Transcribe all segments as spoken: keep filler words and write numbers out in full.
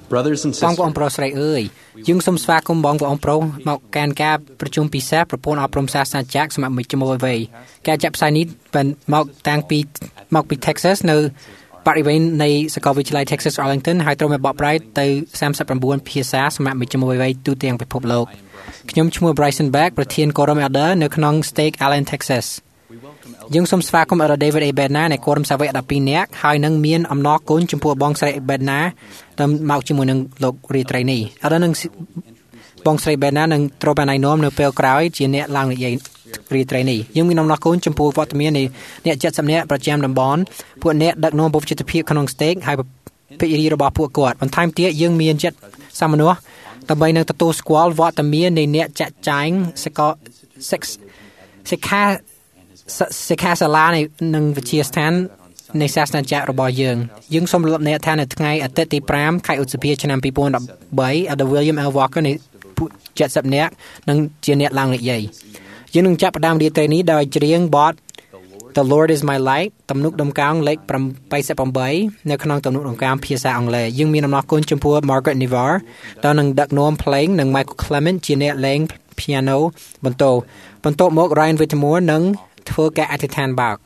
Brothers and បងប្អូន sisters, ប្រុសស្រីអើយយើងសូមស្វាគមន៍បងប្អូនប្រុសមកកាន់ការប្រជុំពិសេសប្រព័ន្ធអប់រំសាសនាចារសមាមិកជាមួយវ័យការចាក់ផ្សាយនេះបានមកតាំងពីមកពី Texas នៅបរិវេណនៃសាកលវិទ្យាល័យ Texas Arlington ហើយត្រូវបានបកប្រែទៅសាមសិបប្រាំបួនភាសាសមាមិកជាមួយវ័យទូទាំងពិភពលោកខ្ញុំឈ្មោះ Bryson Beck ប្រធាន Quorum Elder នៅក្នុង Stake Island Texas យើងសូមស្វាគមន៍ Elder David A. Bednar នៃ Quorum សាវកដប់ពីរនាក់ហើយនឹងមានអំណរគុណចំពោះបងស្រី Bednar ដែលមកជាមួយនឹងលោករាត្រីនេះ Elder នឹងបងស្រី Bednar នឹងត្រូវបានណែនាំនៅពេលក្រោយជាអ្នកឡើងនិយាយរាត្រីនេះយើងមានអំណរគុណចំពោះវត្តមាននៃអ្នក칠십នាក់ប្រចាំតំបន់ពួកអ្នកដឹកនាំពុទ្ធិភាពក្នុង Stake ហើយភិរិយរបស់ពួកគាត់បន្ថែមទៀតយើងមានចិត្តសាមនោះដើម្បីនឹងទទួលស្គាល់វត្តមាននៃអ្នកចាក់ចែងសិក្ខាសិក្ខាសិក្ខាសាលានិងវិទ្យាស្ថាននៃសាសនាចាររបស់យើងយើងសូមរំលឹកអ្នកថានៅថ្ងៃអាទិត្យទីប្រាំខែឧសភាឆ្នាំពីរពាន់ដប់បី Elder William L. Walker នៃ칠십នាក់នឹងជាអ្នកឡើងនិយាយយើងនឹងចាប់ផ្ដើមរាត្រីនេះដោយច្រៀងបទ The Lord is my light ទំនុកដំកើងលេខแปดสิบแปดនៅក្នុងទំនុកដំកើងភាសាអង់គ្លេសយើងមានអំណរគុណចំពោះ Margaret Nivar ដែលនឹងដឹកនាំភ្លេងនិង Michael Clement ជាអ្នកលេង piano បន្ទោបន្ទាប់មក Ryan Whittemore នឹងធ្វើការអធិដ្ឋានបាក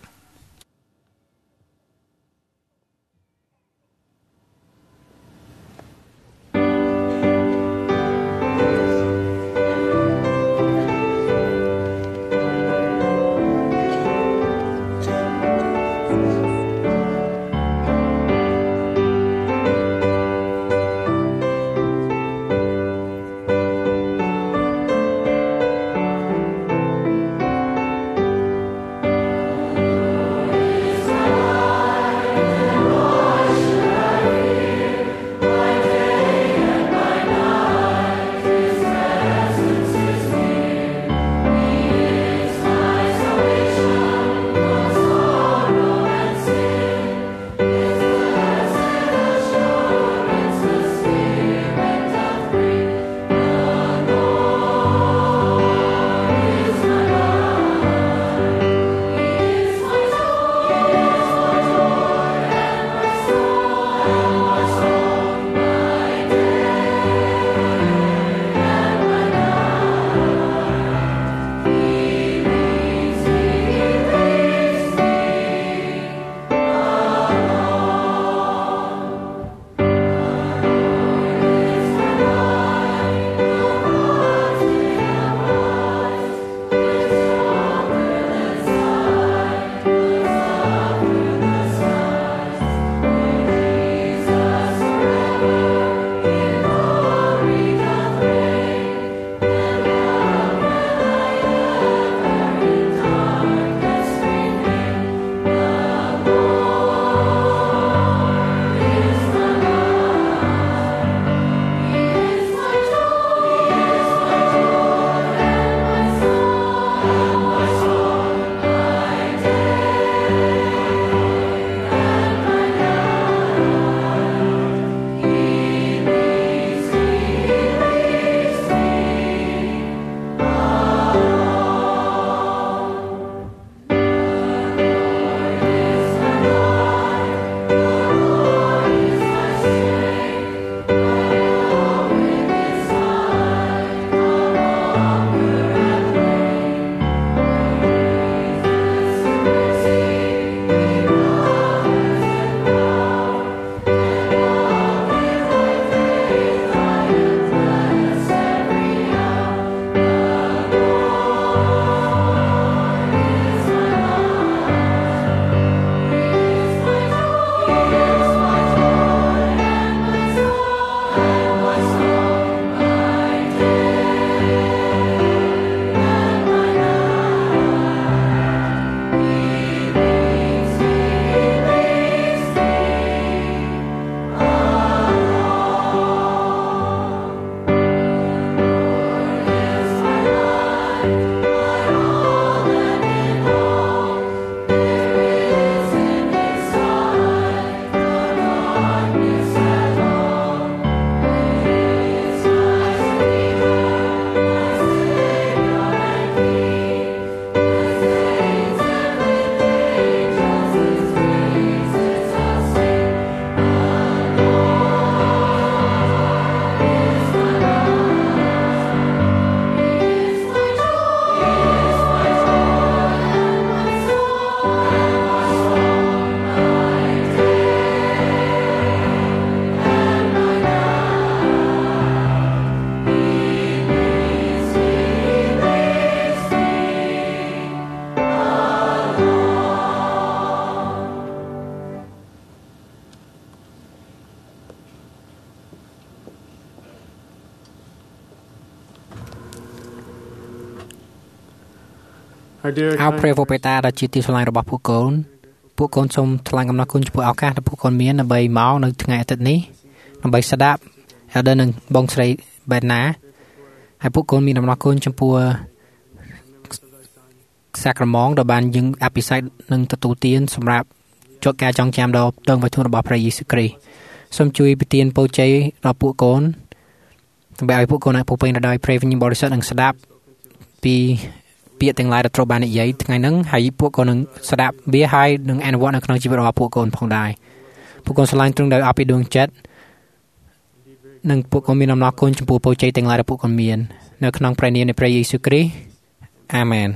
អោព្រះវរបេតាដែលជាទីស្រឡាញ់របស់ពួកកូនពួកកូនសូមថ្លែងអំណរគុណចំពោះឱកាសដែលពួកកូនមានដើម្បីមកនៅថ្ងៃអាទិត្យនេះដើម្បីស្ដាប់ Elder និងបងស្រី Benna ហើយពួកកូនមានអំណរគុណចំពោះសាក្រមងដែលបានយើងអភិសេកនឹងទទួលទានសម្រាប់ជាប់ការចងចាំដល់ដងវត្ថុរបស់ព្រះយេស៊ូវគ្រីស្ទសូមជួយប្រទានពរជ័យដល់ពួកកូនដើម្បីឲ្យពួកកូនអាចពោពេញទៅដោយព្រះវិញ្ញាណបរិសុទ្ធនិងស្ដាប់ពីពាក្យទាំងឡាយដែលត្រូវបាននិយាយថ្ងៃហ្នឹងហើយពួកកូននឹងស្ដាប់វាហើយនឹងអនុវត្តនៅក្នុងជីវិតរបស់ពួកកូនផងដែរពួកកូនឆ្លាញ់ទ្រង់ដោយអស់ពីដួងចិត្តនិងពួកកូនមានអំណរគុណចំពោះពរជ័យទាំងឡាយដែលពួកកូនមាននៅក្នុងព្រះនាមនៃព្រះយេស៊ូវគ្រីស្ទអាមែន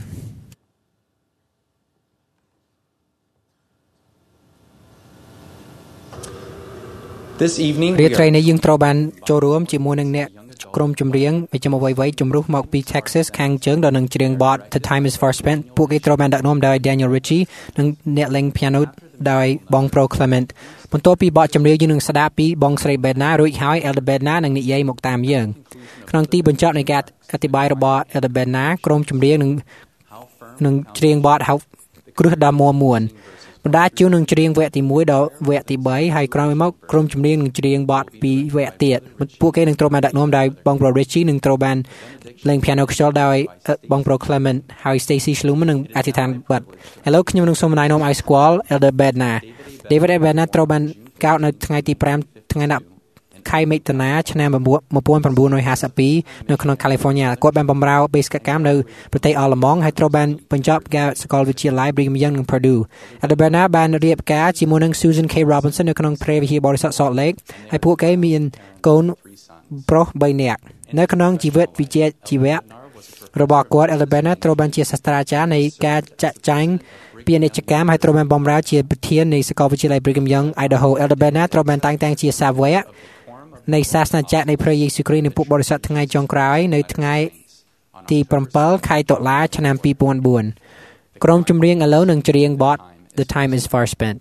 This evening រាត្រីនេះយើងត្រូវបានចូលរួមជាមួយនឹងអ្នកក្រុមចម្រៀងវិជ្ជាមវ័យវ័យជំរុះមកពី Texas ខាងជើងដល់នឹងច្រៀងបទ The Time is Far Spent ពួកគេត្រូវបានដឹកនាំដោយ Daniel Ritchie និងអ្នកលេង piano ដោយបង Pro Clement បន្ទាប់ពីបទចម្រៀងយើងនឹងស្ដាប់ពីបងស្រី Benna រួចហើយ Elder Benna នឹងនិយាយមកតាមយើងក្នុងទីបញ្ចប់នៃការអធិប្បាយរបស់ Elder Benna ក្រុមចម្រៀងនឹងនឹងច្រៀងបទហៅគ្រឹះដ៏មួមួនបណ្ដាជួននឹងច្រៀងវគ្គទីមួយដល់វគ្គទីបីហើយក្រោយមកក្រុមចម្រៀងនឹងច្រៀងបទពីវគ្គទៀតពួកគេនឹងត្រូវបានដឹកនាំដោយបង Pro Richie និងត្រូវបានលេង piano ខ្យល់ដោយបង Pro Clement ហើយ Stacy Schluman នឹងអធិដ្ឋានបទឥឡូវខ្ញុំនឹងសូមណែនាំឲ្យស្គាល់ Elder Benna David Benna ត្រូវបានកោតនៅថ្ងៃទី5ថ្ងៃដាក់ខែមិថុនាឆ្នាំnineteen fifty-twoនៅក្នុង California គាត់បានបម្រើបេសកកម្មនៅប្រទេសអាល្លឺម៉ង់ហើយត្រូវបានបញ្ចប់ការសាកលវិទ្យាល័យ Brigham Young និង Purdue Elder Benna បានរៀបការជាមួយនឹង Susan K Robinson នៅក្នុងព្រះវិហារបរិស័ទ Salt Lake ហើយពួកគេមានកូនប្រុស3នាក់នៅក្នុងជីវិតវិជ្ជាជីវៈរបស់គាត់ Elder Benna ត្រូវបានជាសាស្ត្រាចារ្យនៃការចាក់ចែងពាណិជ្ជកម្មហើយត្រូវបានបម្រើជាប្រធាននៃសាកលវិទ្យាល័យ Brigham Young Idaho Elder Benna ត្រូវបានតែងតាំងជាសាវកនៃសាសនាចក្រនៃព្រះយេស៊ូវគ្រីស្ទនៅពុទ្ធបរិស័ទថ្ងៃចុងក្រោយនៅថ្ងៃទី7ខែតុលាឆ្នាំtwo thousand fourក្រុមចម្រៀងឥឡូវនឹងច្រៀងបទ The Time is Far Spent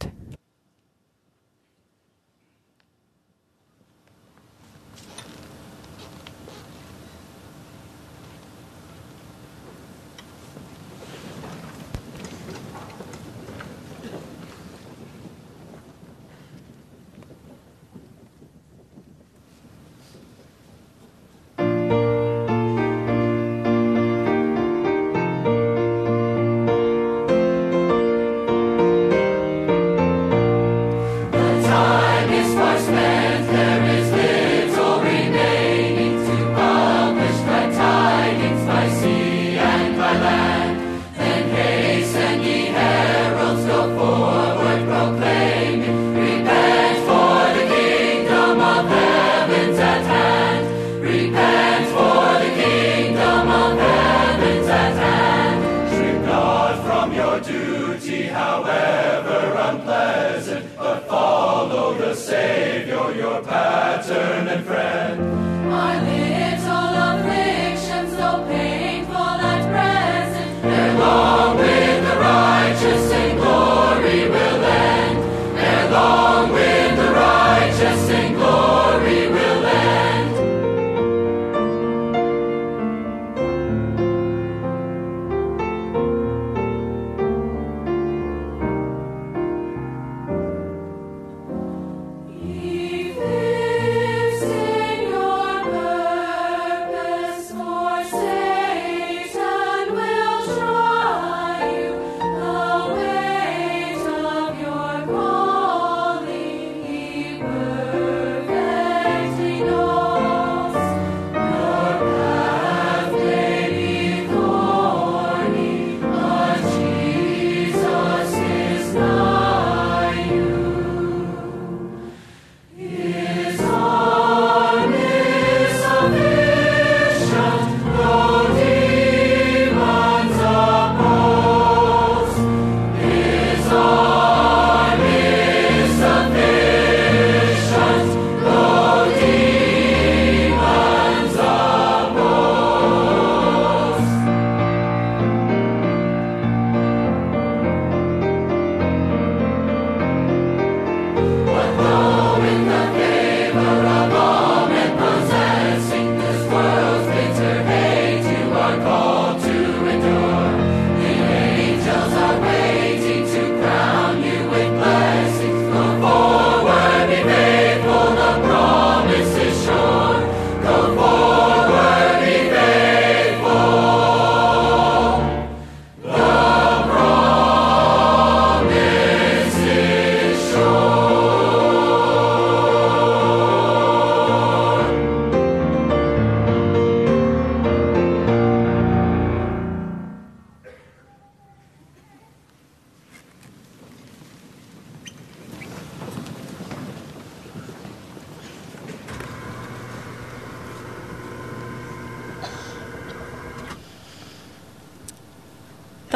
He lives in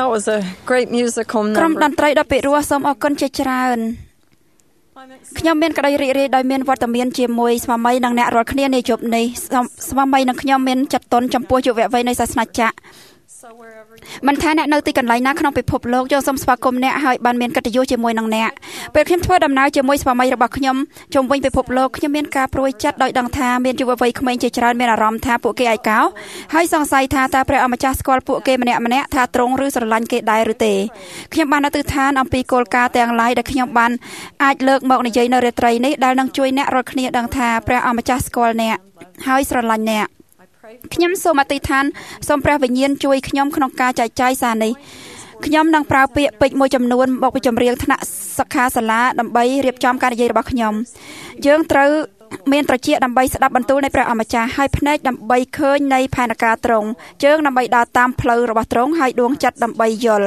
That was a great musical number. ក្រុមតន្ត្រីដ៏ពិរោះសូមអរគុណជាច្រើនខ្ញុំមានក្តីរីករាយដោយមានវត្តមានជាមួយស្វាមីនិងអ្នករាល់គ្នានាយប់នេះស្វាមីនិងខ្ញុំមានចិត្តទន់ចំពោះយុវវ័យនៃសាសនាចាក់មិនថាអ្នកនៅទីកន្លែងណាក្នុងពិភពលោកយើងសូមស្វាគមន៍អ្នកហើយបានមានកិត្តិយសជាមួយនឹងអ្នកពេលខ្ញុំធ្វើដំណើរជាមួយស្វាមីរបស់ខ្ញុំជុំវិញពិភពលោកខ្ញុំមានការព្រួយចិត្តដោយដឹងថាមានយុវវ័យក្មេងជាច្រើនមានអារម្មណ៍ថាពួកគេឯកោហើយសង្ស័យថាតើព្រះអម្ចាស់ស្គាល់ពួកគេម្នាក់ម្នាក់ថាត្រង់ឬស្រឡាញ់គេដែរឬទេខ្ញុំបានអធិដ្ឋានអំពីគោលការណ៍ទាំងឡាយដែលខ្ញុំបានអាចលើកមកនិយាយនៅរាត្រីនេះដែលនឹងជួយអ្នករាល់គ្នាដឹងថាព្រះអម្ចាស់ស្គាល់អ្នកហើយស្រឡាញ់អ្នកខ្ញុំសូមអធិដ្ឋានសូមព្រះវិញ្ញាណជួយខ្ញុំក្នុងការចែកចាយសារនេះខ្ញុំនឹងប្រើពាក្យពេចន៍មួយចំនួនមកពីចម្រៀងថ្នាក់សិក្ខាសាលាដើម្បីរៀបចំការនិយាយរបស់ខ្ញុំយើងត្រូវមានត្រចៀកដើម្បីស្ដាប់បន្ទូលនៃព្រះអម្ចាស់ហើយភ្នែកដើម្បីឃើញនៃផែនការត្រង់ជើងដើម្បីដើរតាមផ្លូវរបស់ត្រង់ហើយដួងចិត្តដើម្បីយល់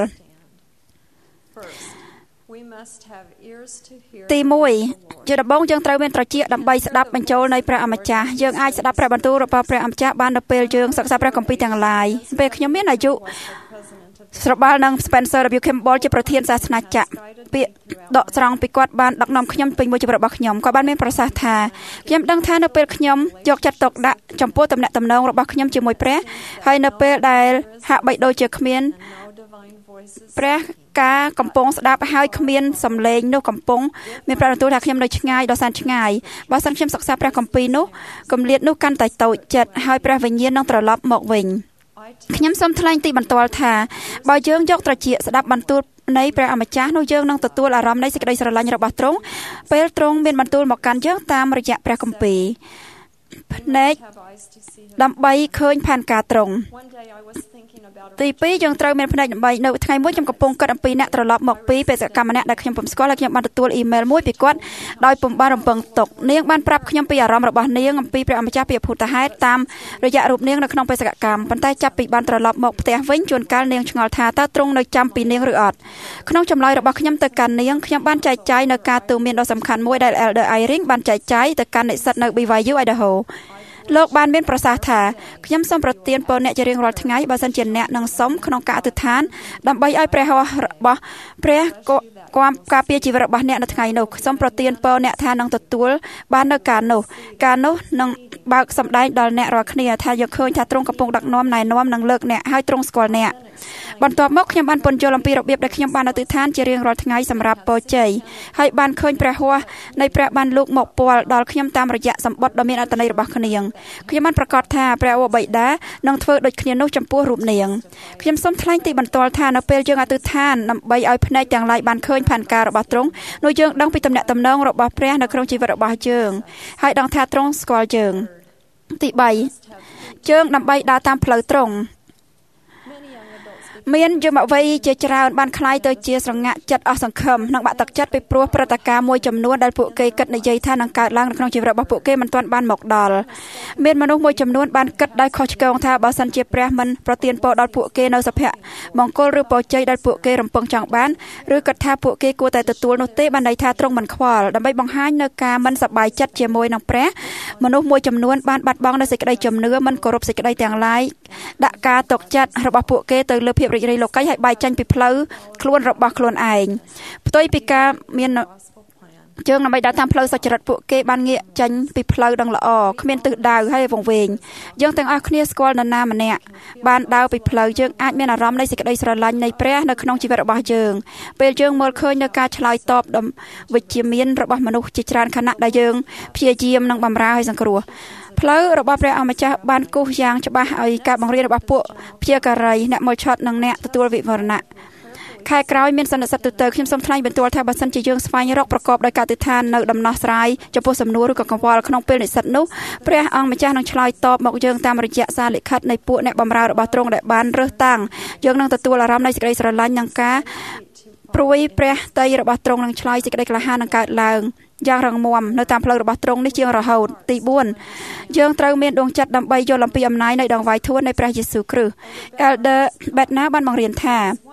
ទីមួយជាដំបូងយើងត្រូវមានត្រចៀកដើម្បីស្ដាប់បញ្ចូលនៃព្រះអម្ចាស់យើងអាចស្ដាប់ព្រះបន្ទូលរបស់ព្រះអម្ចាស់បាននៅពេលយើងសិក្សាព្រះគម្ពីរទាំងឡាយពេលខ្ញុំមានអាយុស្របាលនឹង Spencer W. Kimball ជាប្រធានសាសនាចាក់ពាក្យដកស្រង់ពីគាត់បានដឹកនាំខ្ញុំពេញមួយជីវិតរបស់ខ្ញុំគាត់បានមានប្រសាសន៍ថាខ្ញុំដឹងថានៅពេលខ្ញុំយកចិត្តទុកដាក់ចំពោះទំនាក់ទំនងរបស់ខ្ញុំជាមួយព្រះហើយនៅពេលដែលហាក់បីដូចជាគ្មានព្រះការកំពុងស្ដាប់ហើយគ្មានសំឡេងនោះកំពុងមានប្រតិទិនថាខ្ញុំនៅឆ្ងាយដល់សែនឆ្ងាយបើសិនខ្ញុំសិក្សាព្រះគម្ពីរនោះគម្លាតនោះកាន់តែតូចចិត្តហើយព្រះវិញ្ញាណនឹងត្រឡប់មកវិញខ្ញុំសូមថ្លែងទីបន្ទាល់ថាបើយើងយកត្រចៀកស្ដាប់បន្ទូលនៃព្រះអម្ចាស់នោះយើងនឹងទទួលអារម្មណ៍នៃសេចក្តីស្រឡាញ់របស់ទ្រង់ពេលទ្រង់មានបន្ទូលមកកាន់យើងតាមរយៈព្រះគម្ពីរភ្នែកដើម្បីឃើញផែនការទ្រង់ទីពីរយើងត្រូវមានភ្នែកដើម្បីនៅថ្ងៃមួយខ្ញុំកំពុងគិតអំពីអ្នកត្រឡប់មកពីបេសកកម្មម្នាក់ដែលខ្ញុំពុំស្គាល់ហើយខ្ញុំបានទទួលអ៊ីមែលមួយពីគាត់ដោយពុំបានរំពឹងទុកនាងបានប្រាប់ខ្ញុំពីអារម្មណ៍របស់នាងអំពីព្រះអម្ចាស់ពីភូតហេតុតាមរយៈរូបនាងនៅក្នុងបេសកកម្មប៉ុន្តែចាប់ពីបានត្រឡប់មកផ្ទះវិញជួនកាលនាងឆ្ងល់ថាតើទ្រង់នៅចាំពីនាងឬអត់ក្នុងចម្លើយរបស់ខ្ញុំទៅកាន់នាងខ្ញុំបានចែកចាយនៅការទូន្មានដ៏សំខាន់មួយដែល Elder Eyring បានចែកចាយទៅកាន់និស្សិតនៅ ប៊ី វ៉ាយ យូ Idahoលោកបានមានប្រសាសន៍ថាខ្ញុំសូមប្រទានពរអ្នកជារៀងរាល់ថ្ងៃបើសិនជាអ្នកនឹងសុំក្នុងការអធិដ្ឋានដើម្បីឲ្យព្រះរបស់ព្រះគាំការពារជីវិតរបស់អ្នកនៅថ្ងៃនោះសូមប្រទានពរអ្នកថានឹងទទួលបាននៅការនោះការនោះនឹងបើកសម្ដែងដល់អ្នករាល់គ្នាថាយកឃើញថាទ្រង់កំពុងដឹកនាំណែនាំនិងលើកអ្នកឲ្យទ្រង់ស្គាល់អ្នកបន្ទាប់មកខ្ញុំបានពន្យល់អំពីរបៀបដែលខ្ញុំបានអធិដ្ឋានជារៀងរាល់ថ្ងៃសម្រាប់ពរជ័យហើយបានឃើញព្រះហស្ថនៃព្រះបានលោកមកពាល់ដល់ខ្ញុំតាមរយៈសម្បត្តិដ៏មានអត្ថន័យរបស់គ្នាខ្ញុំបានប្រកាសថាព្រះវរបិតានឹងធ្វើដូចគ្នានោះចំពោះរូបនាងខ្ញុំសូមថ្លែងទីបន្ទាល់ថានៅពេលយើងអធិដ្ឋានដើម្បីឲ្យភ្នែកទាំងឡាយបានឃើញផែនការរបស់ទ្រង់នោះយើងដឹងពីទំនាក់ទំនងរបស់ព្រះនៅក្នុងជីវិតរបស់យើងហើយដឹងថាទ្រង់ស្គាល់យើងទីបីយើងដើម្បីដើរតាមផ្លូវទ្រង់មានយុវវ័យជាច្រើនបានคล้ายទៅជាស្រងាក់ចិត្តអស់សង្ឃឹមនិងបាក់ទឹកចិត្តពីព្រោះព្រឹត្តិការណ៍មួយចំនួនដែលពួកគេគិតនិយាយថានឹងកើតឡើងនៅក្នុងជីវិតរបស់ពួកគេមិនទាន់បានមកដល់មានមនុស្សមួយចំនួនបានគិតដោយខុសឆ្គងថាបើសិនជាព្រះមិនប្រទានពរដល់ពួកគេនៅសុភមង្គលឬពរជ័យដែលពួកគេរំពឹងចង់បានឬគិតថាពួកគេគួរតែទទួលនោះទេបានន័យថាទ្រង់មិនខ្វល់ដើម្បីបង្ហាញនៅការមិនសប្បាយចិត្តជាមួយនឹងព្រះមនុស្សមួយចំនួនបានបាត់បង់នូវសេចក្តីជំនឿមិនគោរពសេចក្តីទាំងឡាយដាក់ការទុកចិត្តរបស់ពួកគេទៅលើភាពរីករាយលោកីឲ្យបែកចេញពីផ្លូវខ្លួនរបស់ខ្លួនឯងផ្ទុយពីការមានជើងដើម្បីដើរតាមផ្លូវសុចរិតពួកគេបានងាកចេញពីផ្លូវដ៏ល្អគ្មានទិសដៅហើយវង្វេងយើងទាំងអស់គ្នាស្គាល់នរណាម្នាក់បានដើរពីផ្លូវយើងអាចមានអារម្មណ៍នៃសេចក្តីស្រឡាញ់នៃព្រះនៅក្នុងជីវិតរបស់យើងពេលយើងមើលឃើញនៅការឆ្លើយតបដ៏វិជ្ជមានរបស់មនុស្សជាច្រើនខណៈដែលយើងព្យាយាមនិងបម្រើឲ្យសង្គ្រោះផ្លូវរបស់ព្រះអម្ចាស់បានគូសយ៉ាងច្បាស់ឲ្យការបង្រៀនរបស់ពួកព្យាការីអ្នកមកឆត់និងអ្នកទទួលវិវរណៈខែក្រោយមានសន្និសីទទូទៅខ្ញុំសូមថ្លែងបន្ទូលថាបើសិនជាយើងស្វែងរកប្រកបដោយការអធិដ្ឋាននៅដំណោះស្រាយចំពោះសំណួរឬក៏កង្វល់ក្នុងពេលនិស្សិតនោះព្រះអង្គម្ចាស់នឹងឆ្លើយតបមកយើងតាមរយៈសារលិខិតនៃពួកអ្នកបម្រើរបស់ទ្រង់ដែលបានរើសតាំងយើងនឹងទទួលអារម្មណ៍នៃសេចក្តីស្រឡាញ់និងការព្រួយព្រះតីរបស់ទ្រង់នឹងឆ្លើយសេចក្តីក្លាហាននឹងកើតឡើងយ៉ាងរឹងមាំនៅតាមផ្លូវរបស់ទ្រង់នេះជាងរហូតទីបួនយើងត្រូវមានដួងចិត្តដើម្បីយល់អំពីអំណាចនៃដង្វាយធួននៃព្រះយេស៊ូវគ្រីស្ទ Elder Bednar បានបង្រៀនថា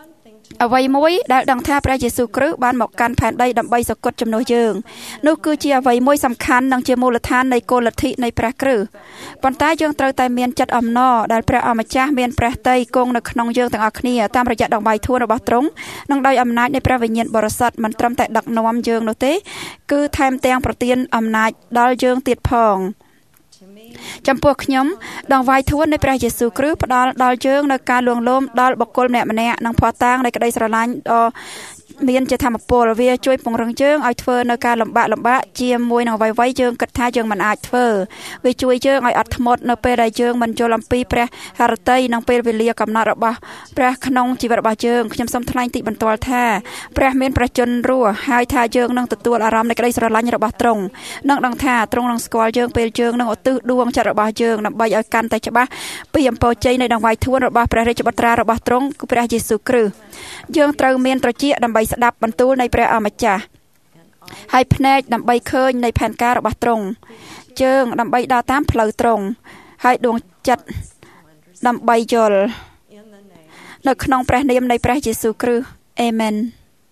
អ្វីមួយដែលដឹងថាព្រះយេស៊ូវគ្រីស្ទបានមកកាន់ផែនដីដើម្បីសគត់ជំនួសយើងនោះគឺជាអ្វីមួយសំខាន់និងជាមូលដ្ឋាននៃគោលលទ្ធិនៃព្រះគ្រីស្ទប៉ុន្តែយើងត្រូវតែមានចិត្តអំណរដែលព្រះអម្ចាស់មានព្រះទ័យគង់នៅក្នុងយើងទាំងអស់គ្នាតាមរយៈដង្វាយធម៌របស់ទ្រង់និងដោយអំណាចនៃព្រះវិញ្ញាណបរិសុទ្ធមិនត្រឹមតែដឹកនាំយើងនោះទេគឺថែមទាំងប្រទានអំណាចដល់យើងទៀតផងចំពោះខ្ញុំដង្វាយធម៌នៃព្រះយេស៊ូវគ្រីស្ទផ្ដល់ដល់យើងនៅការលួងលោមដល់បុគ្គលម្នាក់ៗនិងភ័ស្តុតាងនៃក្តីស្រឡាញ់ដ៏មានជាធម្មពលវាជួយពង្រឹងយើងឲ្យធ្វើនៅការលំបាកលំបាកជាមួយនឹងអ្វីៗយើងគិតថាយើងមិនអាចធ្វើវាជួយយើងឲ្យអត់ធ្មត់នៅពេលដែលយើងមិនយល់អំពីព្រះハរតីនិងពេលវេលាកំណត់របស់ព្រះក្នុងជីវិតរបស់យើងខ្ញុំសូមថ្លែងទីបន្ទាល់ថាព្រះមានព្រះជន្មរស់ហើយថាយើងនឹងទទួលអារម្មណ៍នៃក្តីស្រឡាញ់របស់ទ្រង់និងដឹងថាទ្រង់នឹងស្គាល់យើងពេលយើងនឹងឧទ្ទិសដួងចិត្តរបស់យើងដើម្បីឲ្យកាន់តែច្បាស់ពីអំពរជ័យនៃដង្វាយធម៌របស់ព្រះរាជបុត្រារបស់ទ្រង់គឺព្រះយេស៊ូវគ្រីស្ទយើងត្រូវមានត្រចៀកដើម្បីស្ដាប់បន្ទូលនៃព្រះអម្ចាស់ហើយភ្នែកដើម្បីឃើញនៃផែនការរបស់ទ្រង់ជើងដើម្បីដើរតាមផ្លូវទ្រង់ហើយដួងចិត្តដើម្បីយល់នៅក្នុងព្រះនាមនៃព្រះយេស៊ូវគ្រីស្ទអេមែន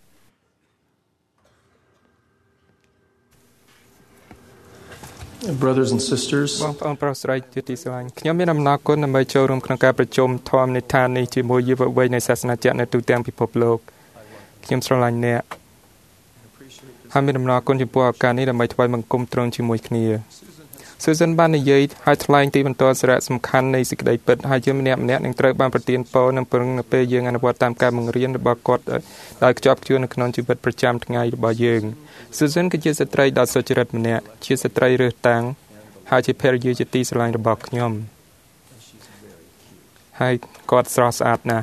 Brothers and sisters បងប្អូនប្រុសស្រីជាទីស្រឡាញ់ខ្ញុំមានអំណរគុណដើម្បីចូលរួមក្នុងការប្រជុំធម្មនិទ្ធាននេះជាមួយយុវវ័យនៃសាសនាចាស់នៅទូទាំងពិភពលោកខ្ញុំស្រឡាញ់អ្នកហើយមានអំណរគុណចំពោះឱកាសនេះដើម្បីថ្វាយបង្គំទ្រង់ជាមួយគ្នា Susan បាននិយាយឲ្យថ្លែងទីបន្ទាល់សារៈសំខាន់នៃសេចក្តីពិតហើយយើងម្នាក់ៗនឹងត្រូវបានប្រទានពរនិងពង្រឹងនៅពេលយើងអនុវត្តតាមការបង្រៀនរបស់គាត់ដោយខ្ជាប់ខ្ជួននៅក្នុងជីវិតប្រចាំថ្ងៃរបស់យើង Susan គឺជាស្ត្រីដ៏សុចរិតម្នាក់ជាស្ត្រីរើសតាំងហើយជាភរិយាជាទីស្រឡាញ់របស់ខ្ញុំហើយគាត់ស្រស់ស្អាតណាស់